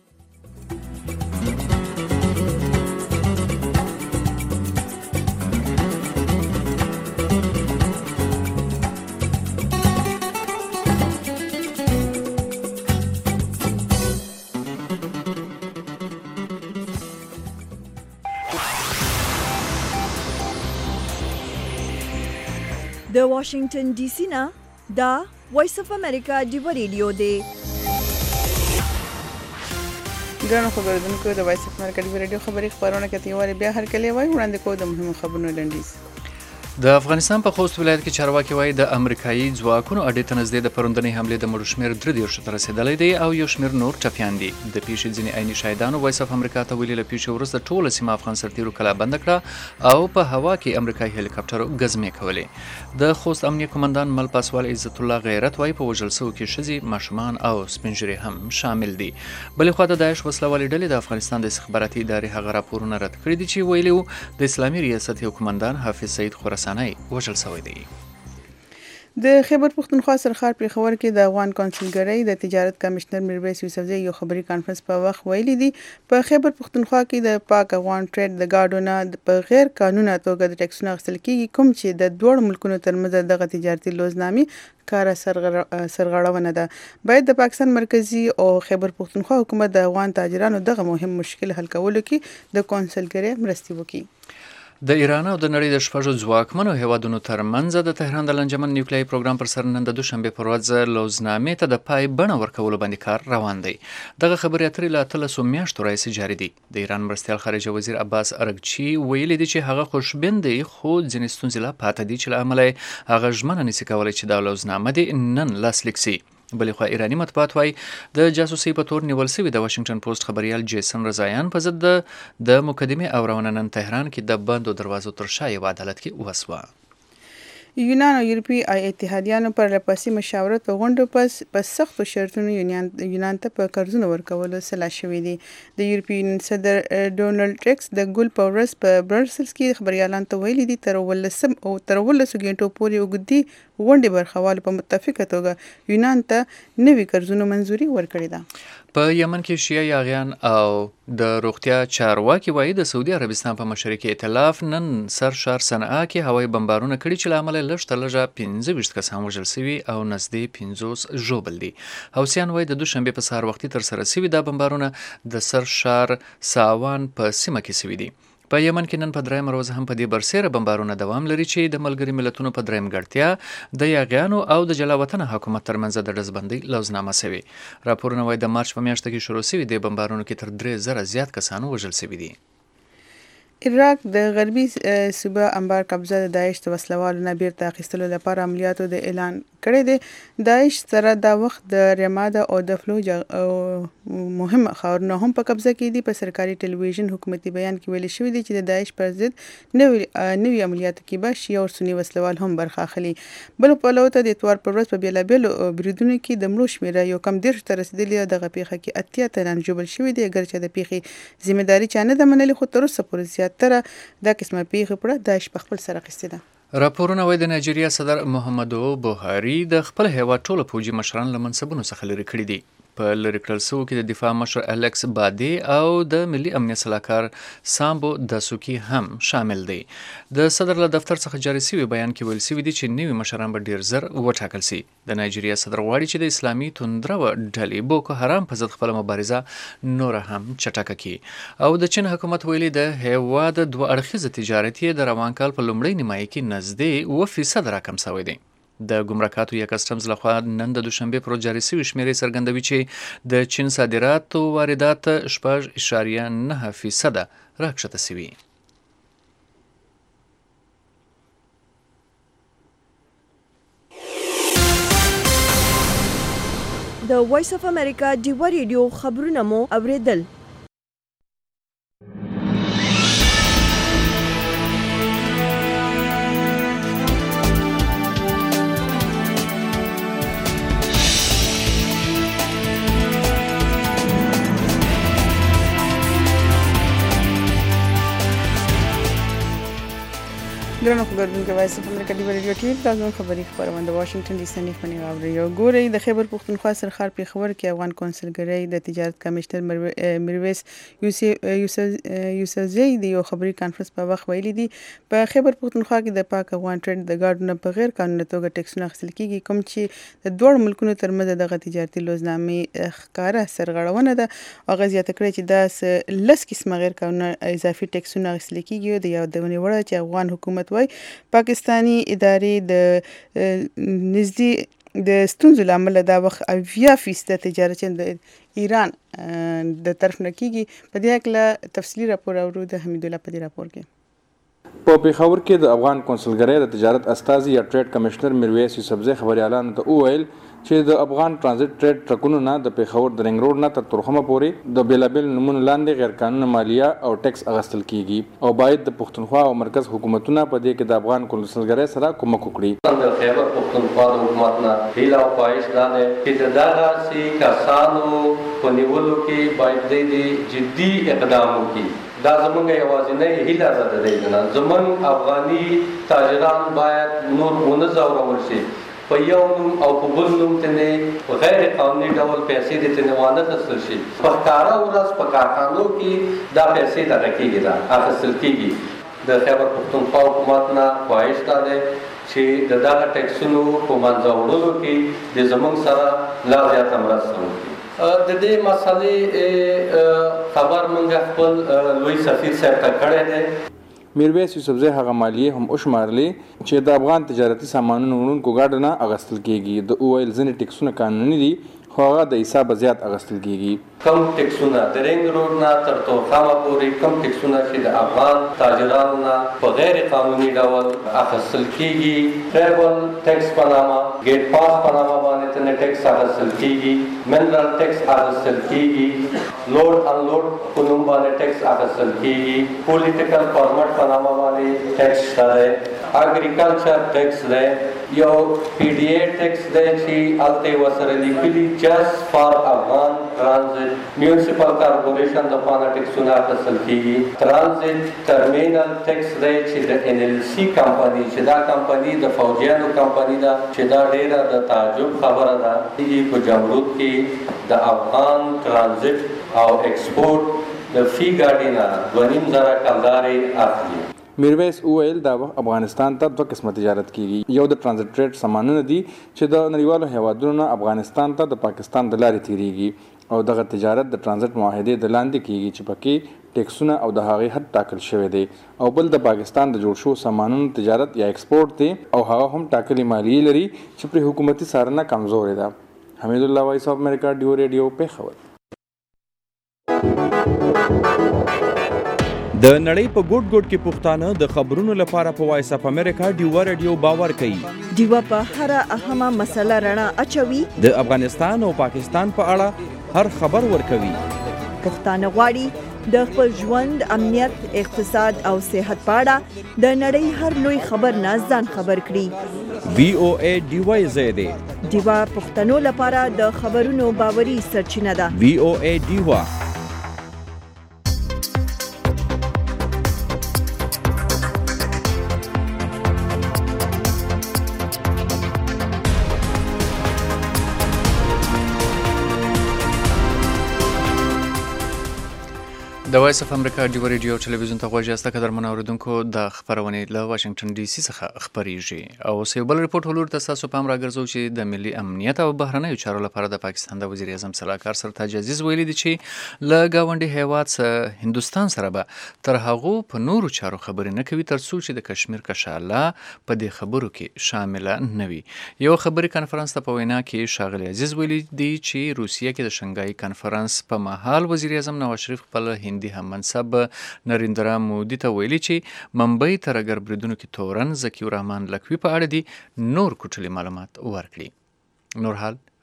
د واشنگټن ډي سي نه دا وایس اف امریکا ډیو ریډیو دی. ګرانو خبردونکو د وایس اف امریکا ډیو ریډیو خبري خبرونه کې تیوالي بیا هر کله وای وړاندې کوو د مهمو خبرونو لنډیز. د افغانستان په خوست ولایت کې چارواکي وایي د امریکایي ځواکونو اډې ته نږدې د پروندنې حملې د مړو شمېر 33 ته رسېدلی دی او یو شمېر نور ټپیان دي. د پیښې ځینې عیني شاهدانو وایس اف امریکا ته ویلي له پیښې وروسته ټوله سیمه افغان سرتیرو کلا بنده کړه او په هوا کې امریکایي هلیکاپټرو ګزمې کولې. د خوست امنیه قومندان مل پاسوال عزت الله غیرت وایي په وژل شوو کې ښځې، ماشومان او سپین ږیري هم شامل دي. بلې خوا د داعش وسلوالې ډلې د افغانستان د استخباراتي ادارې هغه راپورونه رد کړي دي چې ویلي وو د اسلامي ریاست یو قومندان حافظ سعید خراساني وژل د خیبر پښتونخوا سرخار پېښور کې د افغان کونسلګرۍ د تجارت کمشنر میرویس یوسفزی یو خبري کانفرنس په وخت ویلي دي په خیبر پښتونخوا کې د پاک افغان ټریډ د گاډونه په غیر قانوني توګه د ټیکسونو اخیستل کیږي، کوم چې د دوه ملکونو ترمنځ دغه تجارتي لوزنامې کار سرغړونه ده. باید د پاکستان مرکزی او خیبر پښتونخوا حکومت د افغان تاجرانو دغه مهم مشکل حل کولو کې د کونسلګرۍ مرستې وکړي. د ایران او د نړۍ د شپږو ځواکمنو هیوادونو ترمنځ د تهران د لنجمن نیوکلیایي پروګرام پر سر نن د دوشنبې پر ورځ لوزنامې ته د پای بڼه ورکولو باندې کار روان دی. دغه خبرې اترې له 13 میاشتو راهیسې جاري دي. د ایران مرستیال خارجه وزیر عباس ارغچي ویلي دي چې هغه خوشبین دی خو ځینې ستونزې لا پاتې دي چې له امله یې هغه ژمنه نشي کولی چې دا لوزنامه دې نن لاسلیک سي. بلې خوا ایراني مطبوعات وایي د جاسوسۍ په تور نیول شوي د واشنگټن پوسټ خبریال جیسن رضایان په ضد د مقدمې اورونه نن تهران کې د بندو دروازو تر شا یو عدالت کې وسوه. یونان او یورپي اتحادیانو پر لپسې مشاورت غونډو په سختو شرطونو یونان ته په قرضونو ورکولو سلا شوې دي. د یورپي یونین صدر ډونالډ ټرکس د ګل په ورځ په برسلز کې خبريالانو ته ویلي دي تر 19 غنټو پورې وګړي غونډې برخوالو په متفقه توګه یونان ته نوي قرضونو منځوري ورکړې ده. په یمن کې شیعه یاغیان او د روغتیا چارواکي وایي د سعودي عربستان په مشرقي ائتلاف نن سر شهر صنعا کې هوایي بمبارونه کړي چې له امله لږ تر لږه 15 کسان وژل شوي او نږدې 50 ژوبل دي. حوثیان وایي د دوشنبې په سهار وختي تر سره شوي دا بمبارونه د سر شهر ساوان په سیمه کې شوي دي. په یمن کې نن په درېیمه ورځ هم په دې برسېره بمبارونه دوام لري چې د ملګري ملتونو په درېیمګړتیا د یاغیانو او د جلاوطنه حکومت ترمنځ د ډزبندۍ لوزنامه شوې. راپورونه وایي د مارچ په میاشت کې شروع شوي د بمبارونو کې تر 3000 زیات کسان وژل شوي دي. عراق د غربي صوبه انبار قبضه د داعش د وسلوالو نه بیرته اخیستلو لپاره عملیاتو د اعلان کړی دی. داعش سره دا وخت د رماده او د فلوج مهم خاورونه هم په قبضه کې دي. په سرکاري ټلویزیون حکومتي بیان کې ویل شوی دی چې د داعش پر ضد نوي عملیاتو کې به شیعه او سني وسلوال هم برخه اخلي. بل په لور ته د اتوار پر ورځ په بیلابیلو بریدونو کې د مړو شمېره یو کم 10 ته رسیدلی. دغه پیښه کې 80 تنان ژوبل شوي دي. اگر چې د پیښې ذمہداري چا نه ده منلې خو تر اوسه پورې زیاتره دا قسمه پیښه پړه داعش په خپل سره اخیستې ده. راپورونه وایي د نایجیریا صدر محمدو بوهاري د خپل هیواد ټوله پوځي مشران له منصبونو څخه لرې کړي دي. په لرې کړل شوو کې د دفاع مشر الکس بادي او د ملي امنیت سلاکار سامبو داسوکي هم شامل دي. د صدر له دفتر څخه جاري شوی بیان کې ویل شوی دي چې نوي مشران به ډیر زر وټاکل شي. د نایجیریا صدر غواړي چې د اسلامي توندره ډلې بوکو حرام په ضد خپل مبارزه نور هم چټکه کړي. او د چین حکومت ویلي د هیواد دوه اړخیزه تجارت یې د روان کال په لومړۍ نیمایي کې نږدې 2% راکم شوی دی. د ګمرکاتو یا کسټمز لخوا نن د دوشنبې پر جاري شوي شمیرې څرګندوي چې د چین صادرات او واردات 6.9% راکښته شوي. د وایس اف امریکا ډیوا ریډیو خبرونه مو اوریدل. ګرانو خبرونکو وایس اف امریکا ډیوا ریډیو ټي تاسو خبري خبرونه د واشنگټن ډي سي نه خبري راوړي یو ګوري د خیبر پختونخوا سرخار په خبر کې افغان کونسلګری د تجارت کمشنر مرویس یوسفزئی د یو خبري کانفرنس په وخت ویلي دي په خیبر پختونخوا کې د پاک افغان ټریډ د ګارډونو په غیر قانوني توګه ټیکسونه اخیستل کیږي کوم چې د دوه ملکونو ترمنځ دغه تجارتي لوزنامې ښکارا سرغړونه ده او غزيات کړی چې دا لس قسمه غیر قانوني اضافي ټیکسونه اخیستل کیږي د یو دونی وړه چې افغان حکومت پاکستانی ادارې د نږدې د ستونزو لامل دا وخت 80% تجارت د ایران د طرف نه کیږي په دې اړه تفصیلی راپور اورو د حمید الله په دې راپور کې په پیښور کې د افغان کونسلګری د تجارت استازي یا ټریډ کمشنر مرویس یوسفزئی خبريالانو ته وویل چې د افغان ترانزیت ټریډ ټرکونو نه د پیښور د رنګ روډ نه تر ترخمه پورې د بیلابل نمونه لاندې غیر قانوني مالیه او ټیکس اخیستل کیږي او باید د پښتونخوا او مرکز حکومتونه په دې کې د افغان کونسلګری سره کومک وکړي. د خیبر پښتونخوا د حکومت نه هیله او خواهش دا ده چې دغه سي کسانو په نیولو کې باید د جدي اقدام وکړي. دا زمونږ یوازینۍ هیله ده د دې نه زمونږ افغاني تاجران باید نور ونه ځورول شي په یو نوم او په بل نوم ته غیر قانوني ډول پیسې د تنوانه اخیستل شي په ښکاره ورځ په کارخانو کې دا پیسې دغه کېږي دا اخیستل کېږي. د خیبر پښتونخوا حکومت نه خواهش دا دی چې د دغه ټیکسونو په منځه وړلو کې د زموږ سره لا زیاته مرسته وکړي. د دې مسلې خبر موږ خپل لوی سفیر صاحب ته کړی دی. میرویس یوسفزئی هغه مالیه هم وشمارلې چې د افغان تجارتي سامانونو وړونکو ګاډو نه اخیستل کیږي. د اویل ځینې ټیکسونه قانوني دي خو هغه د حساب زیات اخیستل کیږي. کم ټیکسونه د رنګ روډ نه تر تورخمه پورې کم ټیکسونه چې د افغان تاجرانو نه په غیر قانوني ډول اخیستل کیږي. ټریبل ټیکس په نامه ګیټ پاس په نامه باندې تنه ټیکس اخیستل کیږي. منرال ټیکس اخیستل کیږي. لوډ ان لوډ په نوم باندې ټیکس اخیستل کیږي. پولیټیکل فارمټ په نامه باندې ټیکس شته. اګریکلچر ټیکس دی. یو پی ډی ای ټیکس دی چې الته وسره لیکلي جست فار افغان ترانزیت میونسپل کارپوریشن د پانا ټیکسونه اخیستل کیږي. ترانزیت ټرمینل ټیکس دی چې د ان ال سی کمپنی چې دا کمپنی د فوجیانو کمپنی ده چې دا ډیره د تعجب خبره ده چې په جمرود کې د افغان ترانزیت او ایکسپورټ د فی ګاډي نه 2.5 کلدارې اخلي. میرویس وویل دا افغانستان ته دوه قسمه تجارت کیږي. یو د ترانزیت ټریډ سامانونه دي چې د نړیوالو هیوادونو نه افغانستان ته د پاکستان د لارې تیریږي او دغه تجارت د ترانزیت معاهدې د لاندې کیږي چې پکې ټیکسونه او د هغې حد ټاکل شوی دی. او بل د پاکستان د جوړ شو سامانونو تجارت یا ایکسپورټ دی او هغه هم ټاکلي مالیې لري چې پر حکومتي څارنه کمزورې ده. حمید الله وایس اف امریکا ډیو ریډیو پیښور. د نړۍ په ګوټ ګوټ کې پښتانه د خبرونو لپاره په وایس اف امریکا ډیوا ریډیو باور کوي. ډیوا په هر اهمه مسله رڼا اچوي. د افغانستان او پاکستان په اړه هر خبر ورکوي. پښتانه غواړي د خپل ژوند، امنیت، اقتصاد او صحت په اړه د نړۍ هر لوی خبر نه ځان خبر کړي. وی او ای ډیوا زیاده ډیوا پښتنو لپاره د خبرونو باوري سرچینه ده. وی او ای ډیوا. د وایس اف امریکا ډیوا ریډیو ټلویزیون ته غوږ یاست قدرمن اوریدونکو د خبرونې له واشنگټن ډي سي څخه خبريږي او سیو بل ریپورت ولور تاسو پام راګرځو چې د ملي امنیت او بهرنیو چارو لپاره د پاکستان د وزیر اعظم صلاحکار سرتاج عزیز ویلي دي چې له گاونډي هیواد سره هندستان سره به تر هغه په نورو چارو خبرې نه کوي تر څو چې د کشمیر کشاله په دې خبرو کې شامل نه وي. یو خبري کانفرنس ته په وینا کې شاغلي عزیز ویلي دي چې روسیه کې د شنګای کانفرنس په مهال وزیر اعظم نواز شریف خپل هندي هم منصب نریندرا مودي ته ویلي چې ممبئی تر اگر بریدونو کې تورن ذکی الرحمن لکوي په اړه دي نور کوټلي معلومات ورکړي. نور حال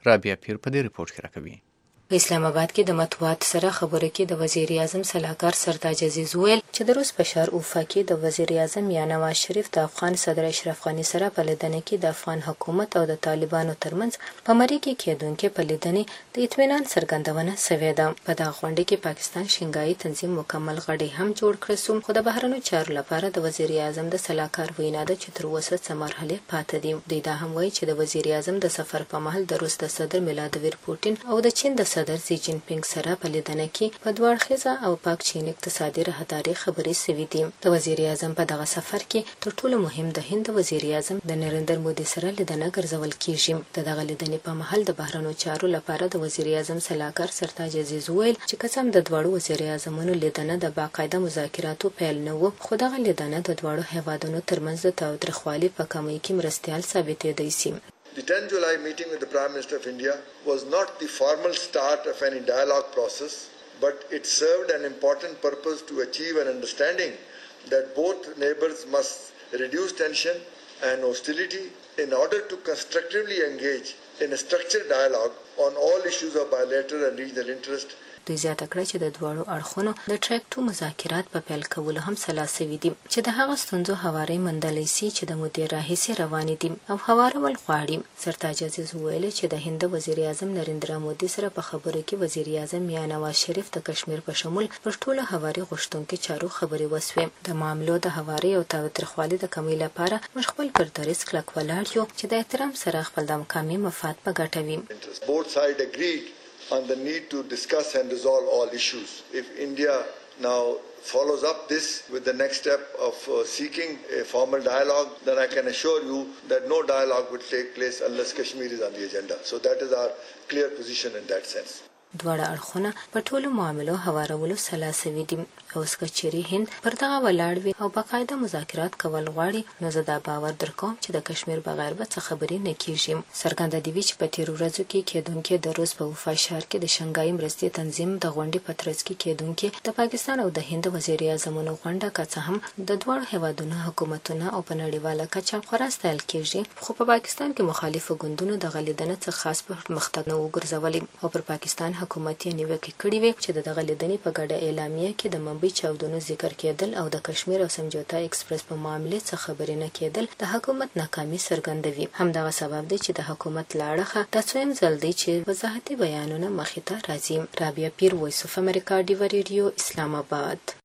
رابعه پیر په دې ریپورت کې راکوي. په اسلام آباد کې د مطبوعات سره خبرو کې د وزیر اعظم سلاکار سرتاج عزیز ویل چې د روس په ښار اوفا کې د وزیر اعظم یا نواز شریف د افغان صدر اشرف غني سره په لیدنه کې د افغان حکومت او د طالبانو ترمنځ په مری کې کېدونکې په لیدنې د اطمینان څرګندونه شوې ده. په دغه غونډه کې پاکستان شنګایي تنظیم مکمل غړي هم جوړ کړل سو، خو د بهرنیو چارو لپاره د وزیر اعظم د سلاکار وینا ده چې تر اوسه څه مرحله پاتې دي. دوی دا هم وایي چې د وزیر اعظم د سفر په مهال د روس د صدر ولادیمیر پوتین او د چین د صدر سی جین پینګ سره په لیدنه کې په دوه اړخیزه او پاک چین اقتصادي راهداري خبرې شوې دي. د وزیر اعظم په دغه سفر کې تر ټولو مهم د هند وزیر اعظم د نریندر مودي سره لیدنه ګرځول کیږي. د دغه لیدنې په مهال د بهرنیو چارو لپاره د وزیر اعظم سلاکار سرتاج عزیز ویل چې قسم د دوړو وزیر اعظمونو لیدنه د باقاعده مذاکراتو پیل نه و، خو دغه لیدنه د دوړو هیوادونو ترمنځ د تاوتریخوالي په کمۍ کې مرستیال ثابتېدای شي. The 10 July meeting with the Prime Minister of India was not the formal start of any dialogue process, but it served an important purpose to achieve an understanding that both neighbors must reduce tension and hostility in order to constructively engage in a structured dialogue on all issues of bilateral and regional interest. دوی زیاته کړه چې د دواړو اړخونو د ټریک 2 مذاکرات په پیل کولو هم سلا سوي دي چې د هغه ستونزو هواري مندلې سي چې د مودې راهیسې روانې دي او هوارول غواړي. سرتاج عزیز ویل چې د هند وزیر اعظم نریندرا مودي سره په خبرو کې وزیر اعظم یا نواز شریف د کشمیر په شمول پر ټولو هواري غوښتونکو چارو خبرې وسوې. د معاملو د هواري او تاوتریخوالي د کمی لپاره موږ خپل پر دریځ کلک ولاړ یو چې د احترام سره خپل د مقامي مفاد په ګټه وي. Both sides agreed on the need to discuss and resolve all issues. If India now follows up this with the next step of seeking a formal dialogue, then I can assure you that no dialogue will take place unless Kashmir is on the agenda. So that is our clear position in that sense. دواړه اړخونه په ټولو معاملو هوارولو سلا سوي دي. اوس که چیرې هند پر دغه ولاړ وي او باقاعده مذاکرات کول غواړي نو زه دا باور درکوم چې د کشمیر بغیر به څه خبرې نه کیږي. څرګنده دی چې په تیرو ورځو کې کېدونکې د روس په وفا ښار کې د شنګایي مرستې تنظیم د غونډې په ترڅ کې کېدونکې د پاکستان او د هند وزیر اعظمونو غونډه که څه هم د دواړو هیوادونو حکومتونه او په نړیواله کچه خورا ستایل کیږي، خو په پاکستان کې مخالفو ګوندونو دغه لیدنه څه خاص پرمختګ نه وګرځولې او پر پاکستان حکومت یې نیوکې کړې وې چې د دغه لیدنې په ګډه اعلامیه کې د منبع چاودنو ذکر کېدل او د کشمیر او سمجوتا ایکسپریس په معاملې څخه خبرې نه کېدل د حکومت ناکامي څرګندوي. همدغه سبب دی چې د حکومت له اړخه دا څویم ځل دی چې وضاحتي بیانونه مخې ته راځي. رابعه پیر، وایس اف امریکا، ډیو ریډیو، اسلام آباد.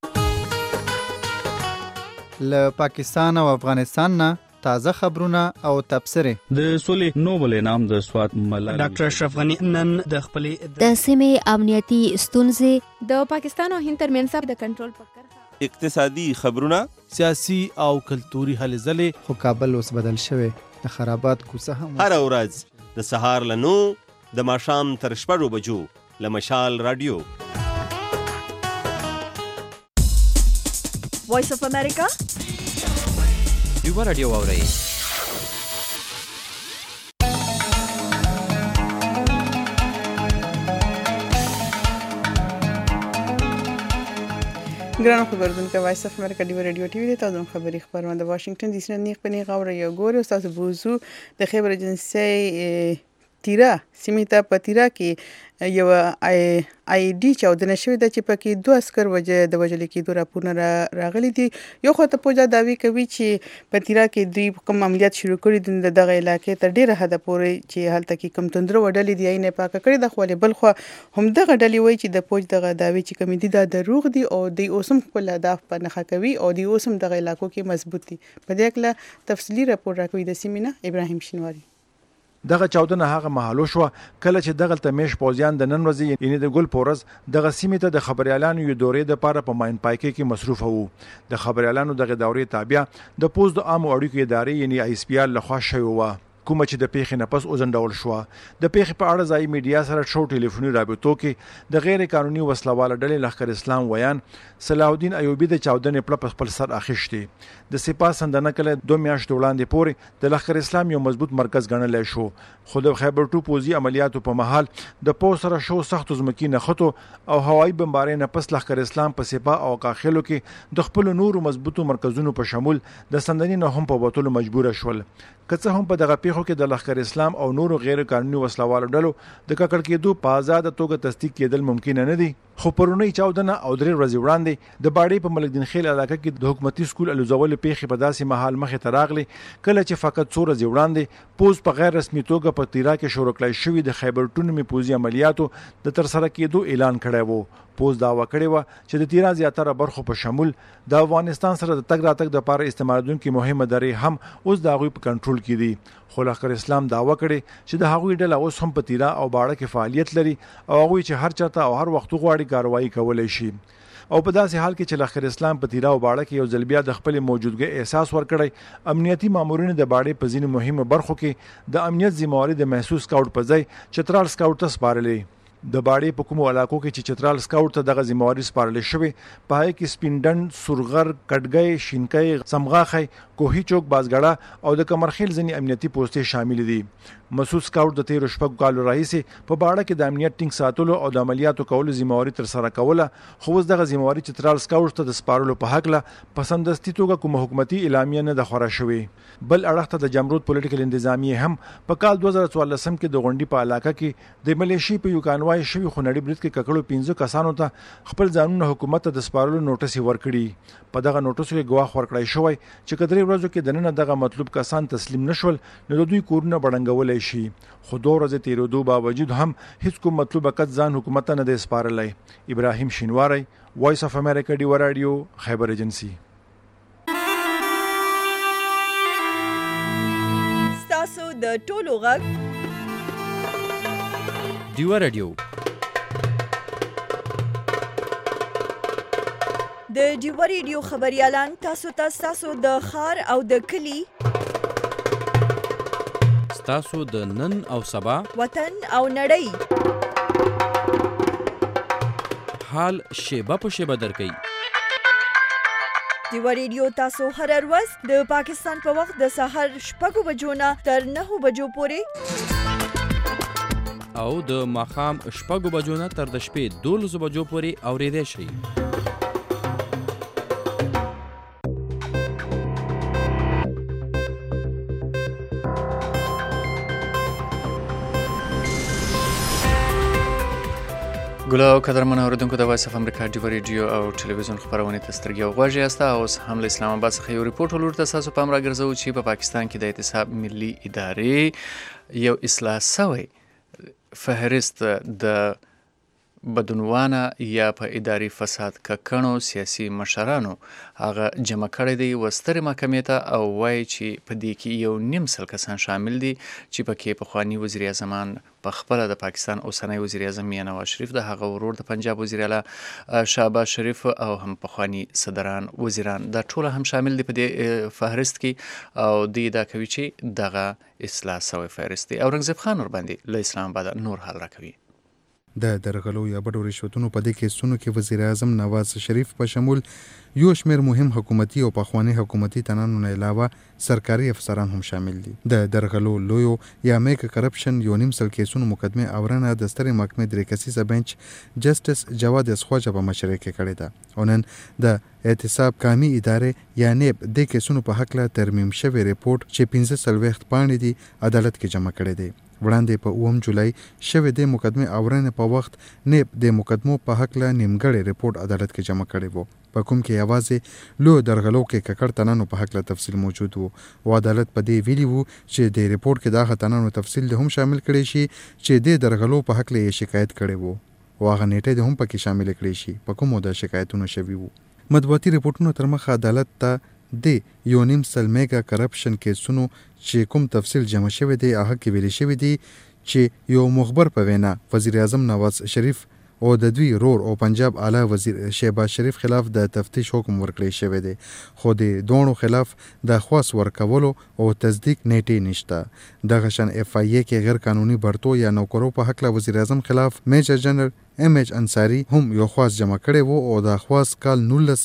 له پاکستان او افغانستان نه تازه خبرونه او تبصرې. د سولې نوبل انعام د سوات ملالۍ ډاکټر اشرف غنی نن د خپلې د سیمې امنیتي ستونزې، د پاکستان او هند ترمنځ د کنټرول په کرښه، اقتصادي خبرونه، سیاسي او کلتوري هلې ځلې. خو کابل اوس بدل شوی، د خرابات کوڅه هم هر ورځ د سهار له 9 د ماښام تر 6 بجو له مشال رادیو. وایس اف امریکا یو رادیو واورئ. ګرانو خبردونکو وایس اف امریکا ډیو ریډیو ټي وی ته د خبري خبرونه د واشنگټن ډي سي نه خپلې غوړې یو ګوري او تاسو بوزو د خبر ایجنسی تیرا سیمیتا پتیرا کې یو آی ډي چاودنه شوې ده چې پکې 2 عسكر د وژل کېدو راپورونه راغلي دي. یو خو ته پوجا داوی کوي چې پتیرا کې دوی کوم عملیات شروع کړي دي دغه علاقې ته ډیره حد پورې چې هلته کې کم تندره وډلې دی نه پاکه کړي د خو بل خو هم دغه ډلې وایي چې د پوج دغه داوی چې کمی دي دا دروغ دي او د اوسم خپل اهداف په نخښه کوي او د اوسم دغه علاقو کې مضبوط دي. په دې اړه تفصیلی راپور راکوي د سیمینا ابراهیم شینواری. دغه چاودنه هغه محلو شو کله چې دغه تمیش پوزیان د نن ورځې یعنی د ګل پورز دغه سیمې ته د خبريالانو یو دورې د پاره په ماین پایکې کې مصروف وو. د خبريالانو دغه دورې تابع د پوز د عام اړیکو ادارې یعنی آی اس پی ال لخوا شوی و کوم چې د پیښې نه پس اوزندول شو. د پیښې په اړه ځای میډیا سره شو ټلیفوني رابطو کې د غیر قانوني وسلواله ډلې لخر اسلام ویان صلاح الدین ایوبی د چاودنې په خپل سر اخیشتي. د سپاه سندنه کله 2 میاشتې وړاندې پورې د لخر اسلام یو مضبوط مرکز ګڼل شو. خو د خیبر 2 پوزي عملیاتو په محل د پوز سره شو سخت زمکی نه خطو او هوایي بمبارۍ نه پس لخر اسلام په سپاه او قاخلو کې د خپل نورو مضبوطو مرکزونو په شمول د سندنې نه هم په بوتلو مجبور شول. که څه هم په دغه پیښو برخو کې د لښکر اسلام او نورو غیر قانوني وسلوالو ډلو د ککړ کېدو په آزاد توګه تصدیق کېدل ممکن نه دي. خو پرونی 14 او 3 ورځې وړاندې د باړې په ملک دین خیل علاقه کې د حکومتي سکول الوزول پیښې په داسې مهال مخې ته راغلي کله چې فقط 4 ورځې وړاندې پوز په غیر رسمي توګه په تیرا کې شروع کړای شوی د خیبر ټونمي پوزي عملیاتو د ترسره کېدو اعلان کړی وو. پوز داوا کړی و چې د تیرا زیاتره برخو په شمول د افغانستان سره د تګ راتګ د لپاره استعمالونکو مهمه درې هم اوس د هغوی په کنټرول کې دي. خو لښکر اسلام داوا کړی چې د هغوی ډله اوس هم په تیرا او باړه کې فعالیت لري او هغوی چې هر چاته او هر وخت غواړي کاروایی کولای شي. او په داسې حال کې چې لښکر اسلام په تیرا او باړه کې یو ځل بیا د خپل موجودګۍ احساس ورکړی، امنیتي مامورین د باړې په ځینو مهمه برخو کې د امنیت ذمہواری د محسوس سکاوټ په ځای چترال سکاوټ ته سپارلې. د باړې په کومو علاقو کې چې چترال سکاوټ ته دغه ذمہواری سپارل شوی په هغه کې سپینډن، سورغر، کټګۍ، شینکۍ، سمغاخی، کوهی چوک، بازګړه او د کمرخیل ځینې امنیتي پوسټې شامل دي. مسعود سکاوټ د 13 شپږ کالو راهیسې په باړه کې د امنیت ټینګ ساتلو او د عملیاتو کولو ذمہواری تر سره کوله، خو اوس دغه ذمہواری چترال سکاوټ ته د سپارلو په حق له پسندستی توګه کوم حکومتي اعلامیه نه د خوره شوې. بل اړخ ته د جمرود پولیټیکل انتظامیه هم په کال 2014 کې د غونډې په علاقه کې د ملیشي په یو کانوای شوی خونړي برید کې ککړو 15 کسانو ته خپل ځانونه حکومت ته د سپارلو نوټس ورکړي. په دغه نوټس کې ګواښ ورکړی شوی چې کدرې ورځو کې دننه دغه مطلوب کسان تسلیم نشول نو د دوی کورونه بړنګولای شي. خو 2 ورځې تیرېدو باوجود هم هیڅ کوم مطلوبه کس ځان حکومت ته نه دی سپارلی. ابراهیم شینواری، وایس اف امریکا، ډیوه رادیو، خیبر ایجنسی. ستاسو د ټولو غږ ډیوه رادیو. د ډیوه رادیو خبريالان تاسو د ښار او د کلی، تاسو د نن او سبا، وطن او نړۍ حال شیبه په شیبه درکوي. ډیوه رادیو تاسو هر ورځ د پاکستان په وخت د سهار 6 بجو نه تر 9 بجو پورې او د ماښام 6 بجو نه تر د شپې 12 بجو پورې اوریدئ شئ. ګلو قدرمن اوریدونکو د وایس اف امریکا ډیوه رادیو او ټلویزیون خبرونه ته سترګې او غوږ یاست. اوس هم له اسلام آباد څخه یو ریپورت ولور تاسو په امر راګرځو چې په پاکستان کې د احتساب ملي ادارې یو اصلاح شوی فهرست د بدعنوانه یا په اداري فساد ککړو سیاسي مشرانو هغه جمع کړی دی وستر محکمې ته او وایي چې په دې کې یو نیم سل کسان شامل دي چې پکې پخوانی وزیر اعظم په خپل د پاکستان اوسنی وزیر اعظم میاں نواز شریف، د هغه ورور د پنجاب وزیر اعلی شهباز شریف او هم پخوانی صدران وزیران دا ټول هم شامل دي په دې فهرست کې او دوی دا کوي چې دغه اصلاح شوی فهرست دی. اورنګزیب خان ور باندې له اسلام آباد نور حال راکوي. د درغلو یا بډو رشوتونو په دې کیسونو کې وزیر اعظم نواز شریف په شمول یو شمېر مهم حکومتي او پخوانی حکومتي تنانو نه علاوه سرکاري افسران هم شامل دي. د درغلو لویو یا میک کرپشن یو نیم سل کیسونو مقدمه اورنه د سترې محکمې درې کسیزه بنچ جسټس جواد اسخواجه په مشرۍ کې کړې ده او نن د احتساب کامي ادارې یا نیب د کیسونو په حق له ترمیم شوی ریپورت چې 15 وخت پاڼې دي عدالت کې جمع کړی دی. وړاندې په 9 جولای شوې د مقدمه اورنه په وخت نیب د مقدمو په حق له نیمګړی ریپورت عدالت کې جمع کړی وو په کوم کې یوازې لو درغلو کې ککړ تنانو په حق له تفصیل موجود وو او عدالت په دې ویلي وو چې د ریپورت کې دا تنانو تفصیل هم شامل کړي شي چې د درغلو په حق له شکایت کړي وو او هغه نیټه هم پکې شامل کړي شي په کومو د شکایتونو شوي وو. مطبوعاتي ریپورتونو تر مخه عدالت ته د یو نیم سل میگا کرپشن کیسونو چې کوم تفصیل جمع شوی دی هغه کې ویل شوی دی چې یو مخبر په وینا وزیر اعظم نواز شریف او د دوی رور او پنجاب اعلی وزیر شهباز شریف خلاف د تفتیش حکم ورکړی شوی دی خو د دوه خلاف د خواص ورکولو او تصدیق نیټه نشته. د غشن اف ای ای کې غیر قانوني برتو یا نوکرو په حق له وزیر اعظم خلاف میجر جنرال ام ایچ انصاری هم یو خواص جمع کړی وو او د خواص کال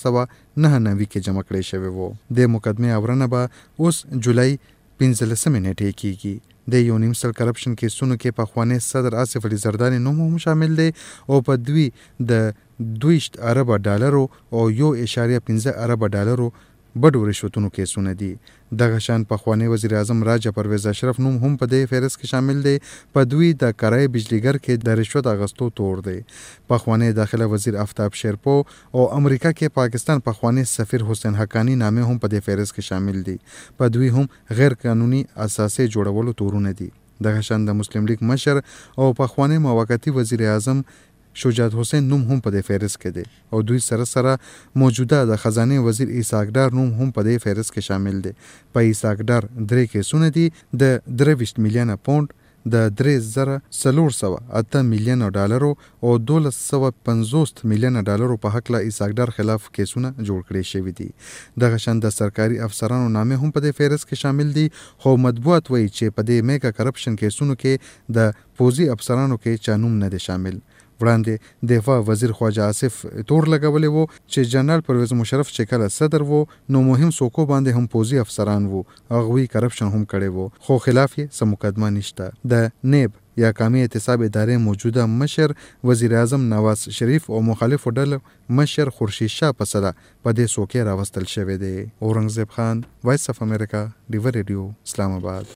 1999 کې جمع کړی شوی وو. د مقدمه اورنه به اوس جولای 15 نیټه کېږي. د یو نیم سل کرپشن کیسونو کې پخوانی صدر آصف علي زرداني نوم هم شامل دی او په دوی د 20 ارب ډالرو او 1.15 ارب ډالرو بډو رشوتونو کیسونه دي. دغه شان پخوانی وزیر اعظم راجا پرویز اشرف نوم هم په دې فهرست کې شامل دی. په دوی د کرای بجلیګر کې د رشوت اغستو تور دی. پخوانی داخله وزیر آفتاب شیرپو او امریکا کې پاکستان پخوانی سفیر حسین حقانی نامه هم په دې فهرست کې شامل دي. په دوی هم غیر قانوني اساسي جوړولو تورونه دي. دغه شان د مسلم لیگ مشر او پخوانی موقتی وزیر اعظم شجاعت حسین نوم هم په دې فهرست کې دی او دوی سره موجوده د خزانه وزیر اسحاق ډار نوم هم په دې فهرست کې شامل دی. په اسحاق ډار 3 کیسونه دي د 23 میلیونه پاونډ، د 3408 میلیونه ډالرو او 1250 میلیونه ډالرو په حق له اسحاق ډار خلاف کیسونه جوړ کړي شوی دي. دغه شان د سرکاري افسرانو نامه هم په دې فهرست کې شامل دي. خو مطبوعات وایي چې په دې میگا کرپشن کیسونو کې د پوزي افسرانو کې چا نوم نه دی شامل. وړاندې دفاع وزیر خواجه آصف تور لګولی وو چې جنرال پرویز مشرف چې کله صدر وو نو مهم څوکو باندې هم پوزي افسران وو، هغوی کرپشن هم کړی وو، خو خلاف یې څه مقدمه نشته. د نیب یا قومي احتساب ادارې موجوده مشر وزیر اعظم نواز شریف او مخالفو ډلو مشر خورشید شاه په صدا په دې څوکۍ راوستل شوی دی. اورنګزیب خان، وایس اف امریکا، ډیور ریډیو، اسلام آباد.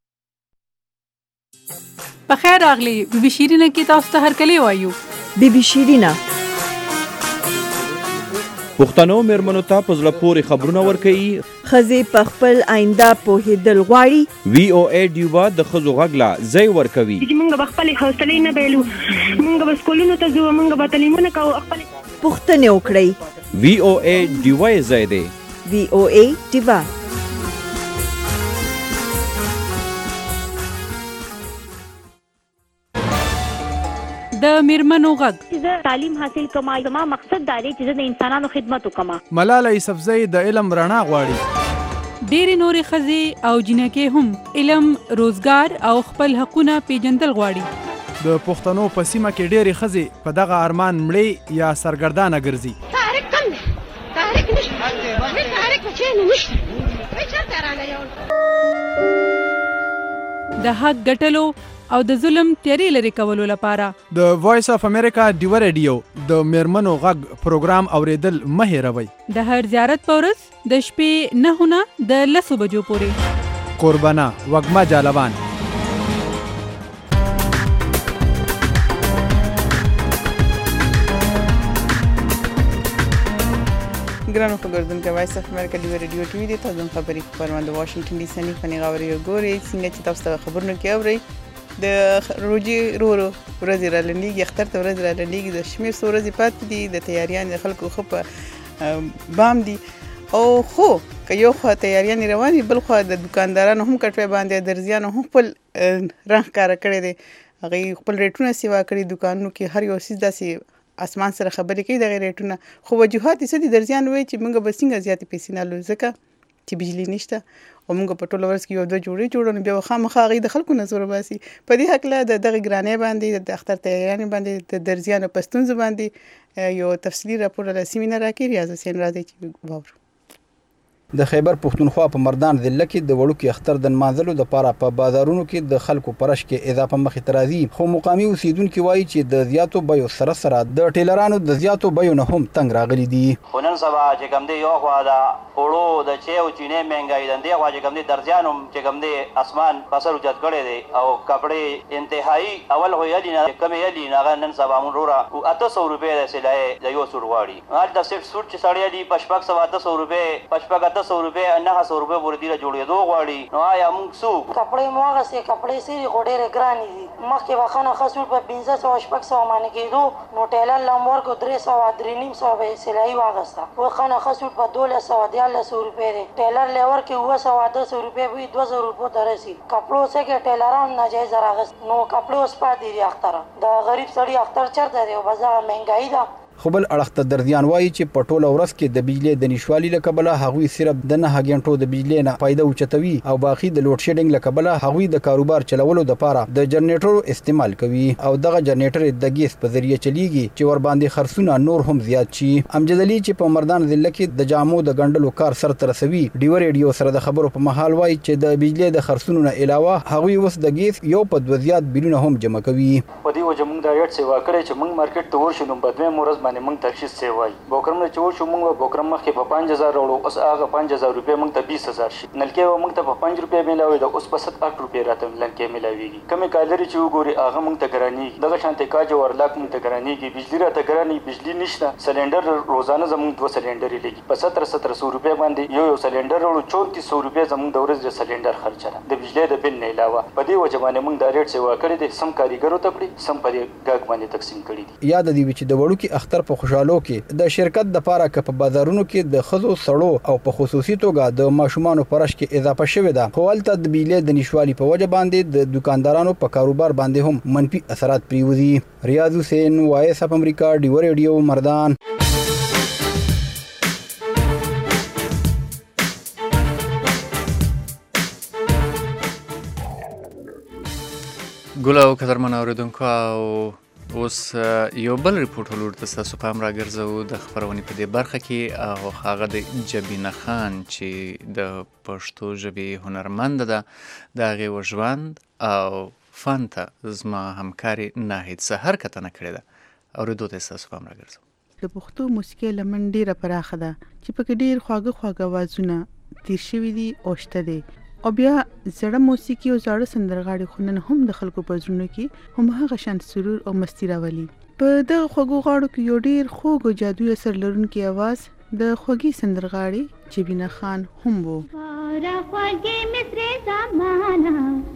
بخیر راغلی بی بی شیرینه کې تاسو ته هرکلی وایو. بی بی شیرینه پښتنو میرمنو ته په زړه پورې خبرونه ورکوي. ښځې په خپل آینده پوهېدل غواړي. وی او ای ډیوبا د ښځو غږ له ځای ورکوي. موږ به خپلې حوصلې نه بایلو، موږ به سکولونو ته ځو، موږ به تعلیمونه کوو، خپلې پوښتنې وکړئ. وی او ای ډیوبا یې ځای دی. وی او ای ډیوبا. د میرمنو غږ. زه تعلیم حاصل کوم، زما مقصد دا دی چې زه د انسانانو خدمت وکم. ملاله یوسفزۍ د علم رڼا غواړي. ډېرې نورې ښځې او جنکې هم علم، روزګار او خپل حقونه پیژندل غواړي. د پښتنو په سیمه کې ډېرې ښځې په دغه ارمان مړې یا سرګردانه ګرځي. تحریک کم دی، تحریک نشته، تحریک په چینو نشته، چېرته رانه یو د حق ګټلو او د ظلم تیارې لرې کولو لپاره د وایس اف امریکا ډیور ریډیو د میرمنو غږ پروګرام اوریدل مه هېروئ. د هر زیارت په ورځ د شپې 9 نه د 10 بجو پورې. قربانه وږمه جالوان. ګرانو خبردونکو وایس اف امریکا ډیور ریډیو ټي وي د تاسو خبري خبرونه د واشنگټن ډي سي نه فني غوړي ګوري څنګه چې تاسو ته خبرونه کې اوري د روجي رورو ورځ را لنیږي اختر ته ورځ را لنیږي د شمیر ورځې پاتې دي د تیاریان خلکو خو په بام دي او خو که یو خو تیاریان رواني بل خو د دکاندارانو هم کټوي باندې درزيانو هم خپل رنګ کار کړی دي هغه خپل ریټونه سیوا کړی دکانونو کې هر یو سیس داسې اسمان سره خبرې کوي د ریټونه خو وجوهات یې دي درزيان وایي چې موږ به څنګه زیاتې پیسې نه لرو ځکه چې بجلی نشته او موږ په ټوله ورځ کې یو دوه جوړو بیا خامخا هغې د خلکو نظر باسي په دې هکله د دغه ګرانۍ باندې د اختر تیاریانې باندې د درزیانو په ستونزو باندې یو تفصیلي راپور له سیمینار راکړي ریاض حسین راځي چې واورو. د خیبر پښتونخوا په مردان ضلع کې د وړوکي اختر د نمانځلو لپاره په بازارونو کې د خلکو پرش کې اضافه مخې ته راځي خو مقامي اوسیدونکو وایي چې د زیاتو بیو سره د ټیلرانو د زیاتو بیو نه هم تنګ راغلي دي. خو نن سبا چې کوم دی یو خوا د اوړو د چای او چینې مهنګای د دې خوا چې کوم دی درځیانو چې کوم دی اسمان فصل اوچت کړی دی او کپړې انتهایی اول خو یلی نه کمې یلی نه نن سبا مونږ وروره 800 روپۍ د سلای د یو سوټ غواړي هر د سیټ سوټ چې سړی دی 800 روپۍ 100 روپۍ 900 روپۍ پورې دی جوړېدو غواړي نو آیا موږ څو کپړې مو هغسې کپړې سری خو ډېرې ګرانې دي مخکې به ښه نه ښه سوټ په 1500 باندې کېدو نو ټیلر له مو ورکړو 300 به یې سلایي واخېسته و ښه نه ښه سوټ په 1200 روپۍ دی ټیلر له ورکړې 200 روپۍ به 200 روپو ته رسي کپړو څه کې ټیلران ناجایزه راغست نو کپړې اوس پاتې دي اختر د غریب سړي اختر چېرته دی او بس دغه مهنګایي ده. خو بل اړخ ته درزیان وایي چې په ټوله ورځ کې د بجلۍ د نشوالي له کبله هغوی صرف د 9 غنټو د بجلۍ نه فایده اوچتوي او باقي د لوډ شیډینګ له کبله هغوی د کاروبار چلولو دپاره د جنریټرو استعمال کوي او دغه جنریټر د ګیس په ذریعه چلیږي چې ورباندې خرڅونه نور هم زیات شي. امجد علي چې په مردان ضلع کې د جامو د ګنډلو کار سرته رسوي ډیور ریډیو سره د خبرو په مهال وایي چې د بجلۍ د خرڅونو نه علاوه هغوی اوس د ګیس یو په دوه زیات بیلونه هم جمع کوي. په دې وجه موږ دا یټ سیوا کړی چې موږ مارکیټ ته ورشو نو په دویم ورځ باندې موږ ترخیص سی وای بوکرم نه چور شو موږ بوکرم مخکې په 5000 وړو اوس هغه 5000 روپے موږ ته 20000 شي نلکې موږ ته په 5 روپے ملاوي دا اوس په 7 روپے راته لنکې ملاويږي کمې کالري چې وګوري هغه موږ ته ګراني دغه شانته کاج ورلاک موږ ته ګرانيږي بجلی راته ګراني بجلی نشته سلندر روزانه زموږ 2 سلندر لګي په 1700 روپے باندې یو سلندر وړو 3400 روپے زموږ د ورځې سلندر خرچ را د بجلی د بل نه علاوه په دې وجه باندې موږ دا ریټ سیوا کړی دي سم کاریګرو ته کړی سم په ګاګ باندې تقسیم کړی دي یاد دی چې د وړو کې اختر په خوشحالو کې د شرکت د پاره ک په بازارونو کې د خزو سړو او په خصوصي توګه د ماشومان پرش کې اضافه شوې ده خو ولته د بجلی د نشوالي په وجه باندې د دکاندارانو په کاروبار باندې هم منفي اثرات پریوزي ریاض حسین وایس اف امریکا ډیو ریډیو مردان ګل او قدرمن اوریدونکو او اوس یو بل ریپورت ولور تاسو پام راګرځو د خبرونې په دې برخه کې او هغه د جبینه خان چې د پښتو ژبې هنرمند ده د هغې وژوند او فن ته زما همکاري ناهید سحر کتنه کړې ده اورېدو ته تاسو پام راګرځو د پښتو موسیقي لمن ډیره پراخه ده چې پکې ډیر خواږه اوازونه تیر شوي دي او شته دي او بیا زړه موسیقي او زړه سندرغاړي خو نن هم د خلکو په زړونو کې هم هغه شان سرور او مستی راولي په دغه خوږو غاړو کې یو ډیر خوږ او جادويي اثر لرونکي आवाज د خوږی سندرغاړي جبینه خان هم وو را خوږی مصر زمانہ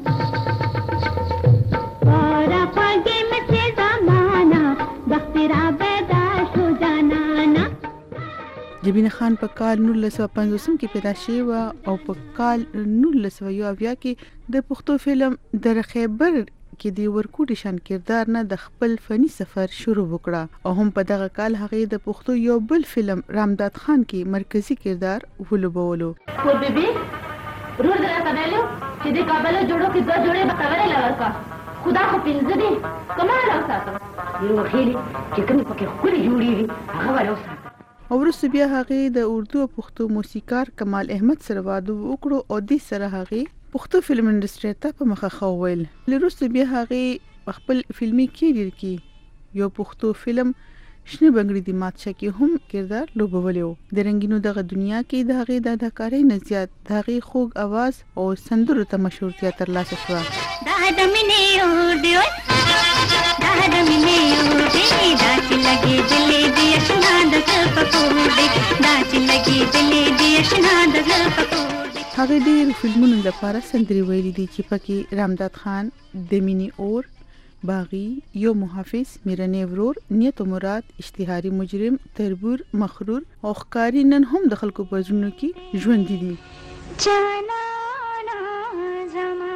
را خوږی مصر زمانہ بخترا پیدا شو جانانا جبینه خان په کال 1950 کې پیدا شوی او په کال 1980 کې د پښتو فلم در خیبر کې د ورکوټي شان کردار نه د خپل فني سفر شروع وکړه او هم په دغه کال هغه د پښتو یو بل فلم رامداد خان کې مرکزی کردار ولوبولو کو بیبي روز راته ویلو چې د کابل جوړو کې 2 جوړې بتاورې لورکا خدا خو پینځه دي کمال اوساته یو خېلي چې کوم پکې خوري جوړي هغه وروسته او وروسته بیا هغه د اردو او پښتو موسیقار کمال احمد سره واده وکړو او د سره هغه پښتو فلم انډستری ته په مخه خوول وروسته بیا هغه خپل فلمي کیریر کې یو پښتو فلم شنه بنگړي د ماتشه کې هم کردار لوبولیو د رنگینو دغه دنیا کې د هغه د اداکارۍ نه زیات د هغه خوږ आवाज او سندرو ته مشهورتیا ترلاسه شوه دا د مینې اورډیو دا د مینې اورډیو دا چې لګي دلې دی اشنا د پکوړې دا چې لګي دلې دی اشنا د پکوړې هغه ډیر فلمونو لپاره سندري ویلي دي چې پکې رامداد خان د مینې اور باغی یو محافظ میرنی ورور نیت و مراد اشتهاری مجرم تربور مخرور او ښکاری نن هم د خلکو په ژوند کې ژوند دي جانانا زما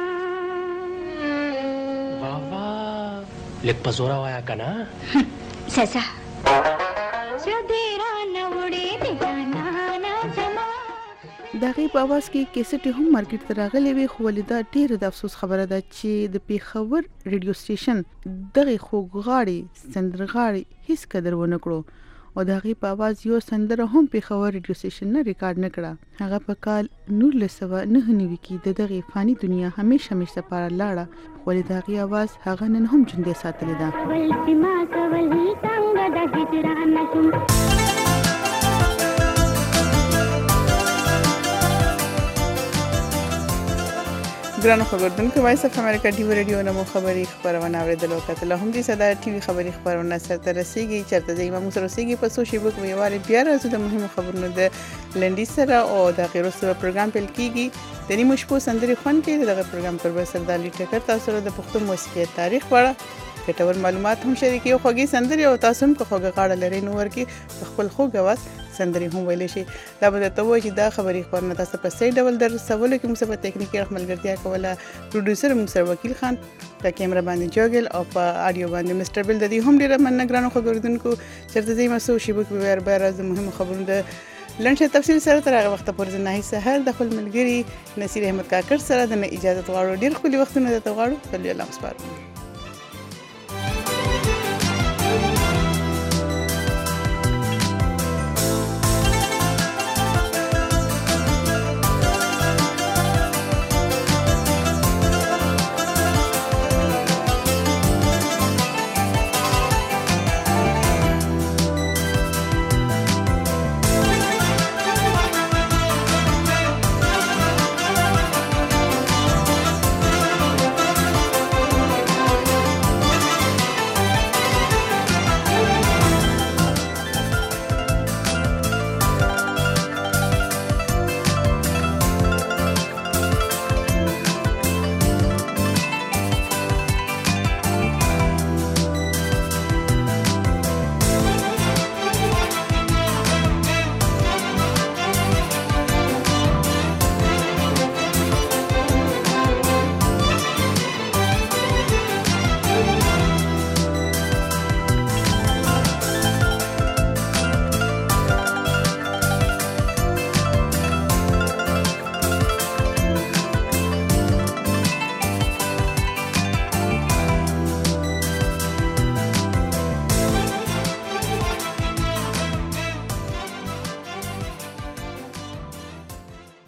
بابا لک پزورا وایا کنا سسا شدیرا نوړې دی جانانا زما دغه په आवाज کې کیسټ هم مارکیټ ته راغلی وي خو ولدا ډیر د افسوس خبره ده چې د پیښور ریډیو سټیشن دغه خوغاړي سندرغاړي هیڅ قدر ونه کړو او دغه په आवाज یو سندره هم پیښور ریډیو سټیشن نه ریکارډ نکړه هغه په کال 1999 کې دغه فانی دنیا همیشه پاره لاړه ولې دغه आवाज هغه نن هم ژوندۍ ساتلې ده ول ما کول څنګه د هجران نشم ګرانو خبردونکو وایس اف امریکا ډیو ریډیو نمو خبری خبرونه اوریدل وکړه هم دې صدا ټي وي خبری خبرونه سره رسیدي چرته د امام سره رسیدي په سوشل میډیا ویوالې بیا راځو د مهمو خبرونو د لنډی سره او د غیرو سره پروګرام پیل کیږي د نیمه شپو سندري خون کې دغه پروګرام پر وسر د لیټکر تاسو سره د پښتو موسیقي تاریخ وړه کټور معلومات هم شریکي او خوږی سندري او تاسو هم خوږه غاړه لري نو ورکی خپل خوږه واس سندري هم ویل شي دا به ته وایي دا خبري خبرونه تاسو په سي ډول در سوال کې موږ په ټیکنیکي رحمتګرتیا کوله پروډوسر موږ سره وکیل خان په کیمرا باندې جوګل او په اډیو باندې مستر بل د دې هم ډیره مننه ګرانو خبردونکو چرته زې مسو شي بوک بیر بیر از مهمه خبرونه د لنډه تفصیل سره تر هغه وخت پورې نه سحر د خپل ملګری نصیر احمد کاکړ سره د اجازه غواړو ډیر خولي وختونه د غواړو په الله سپارم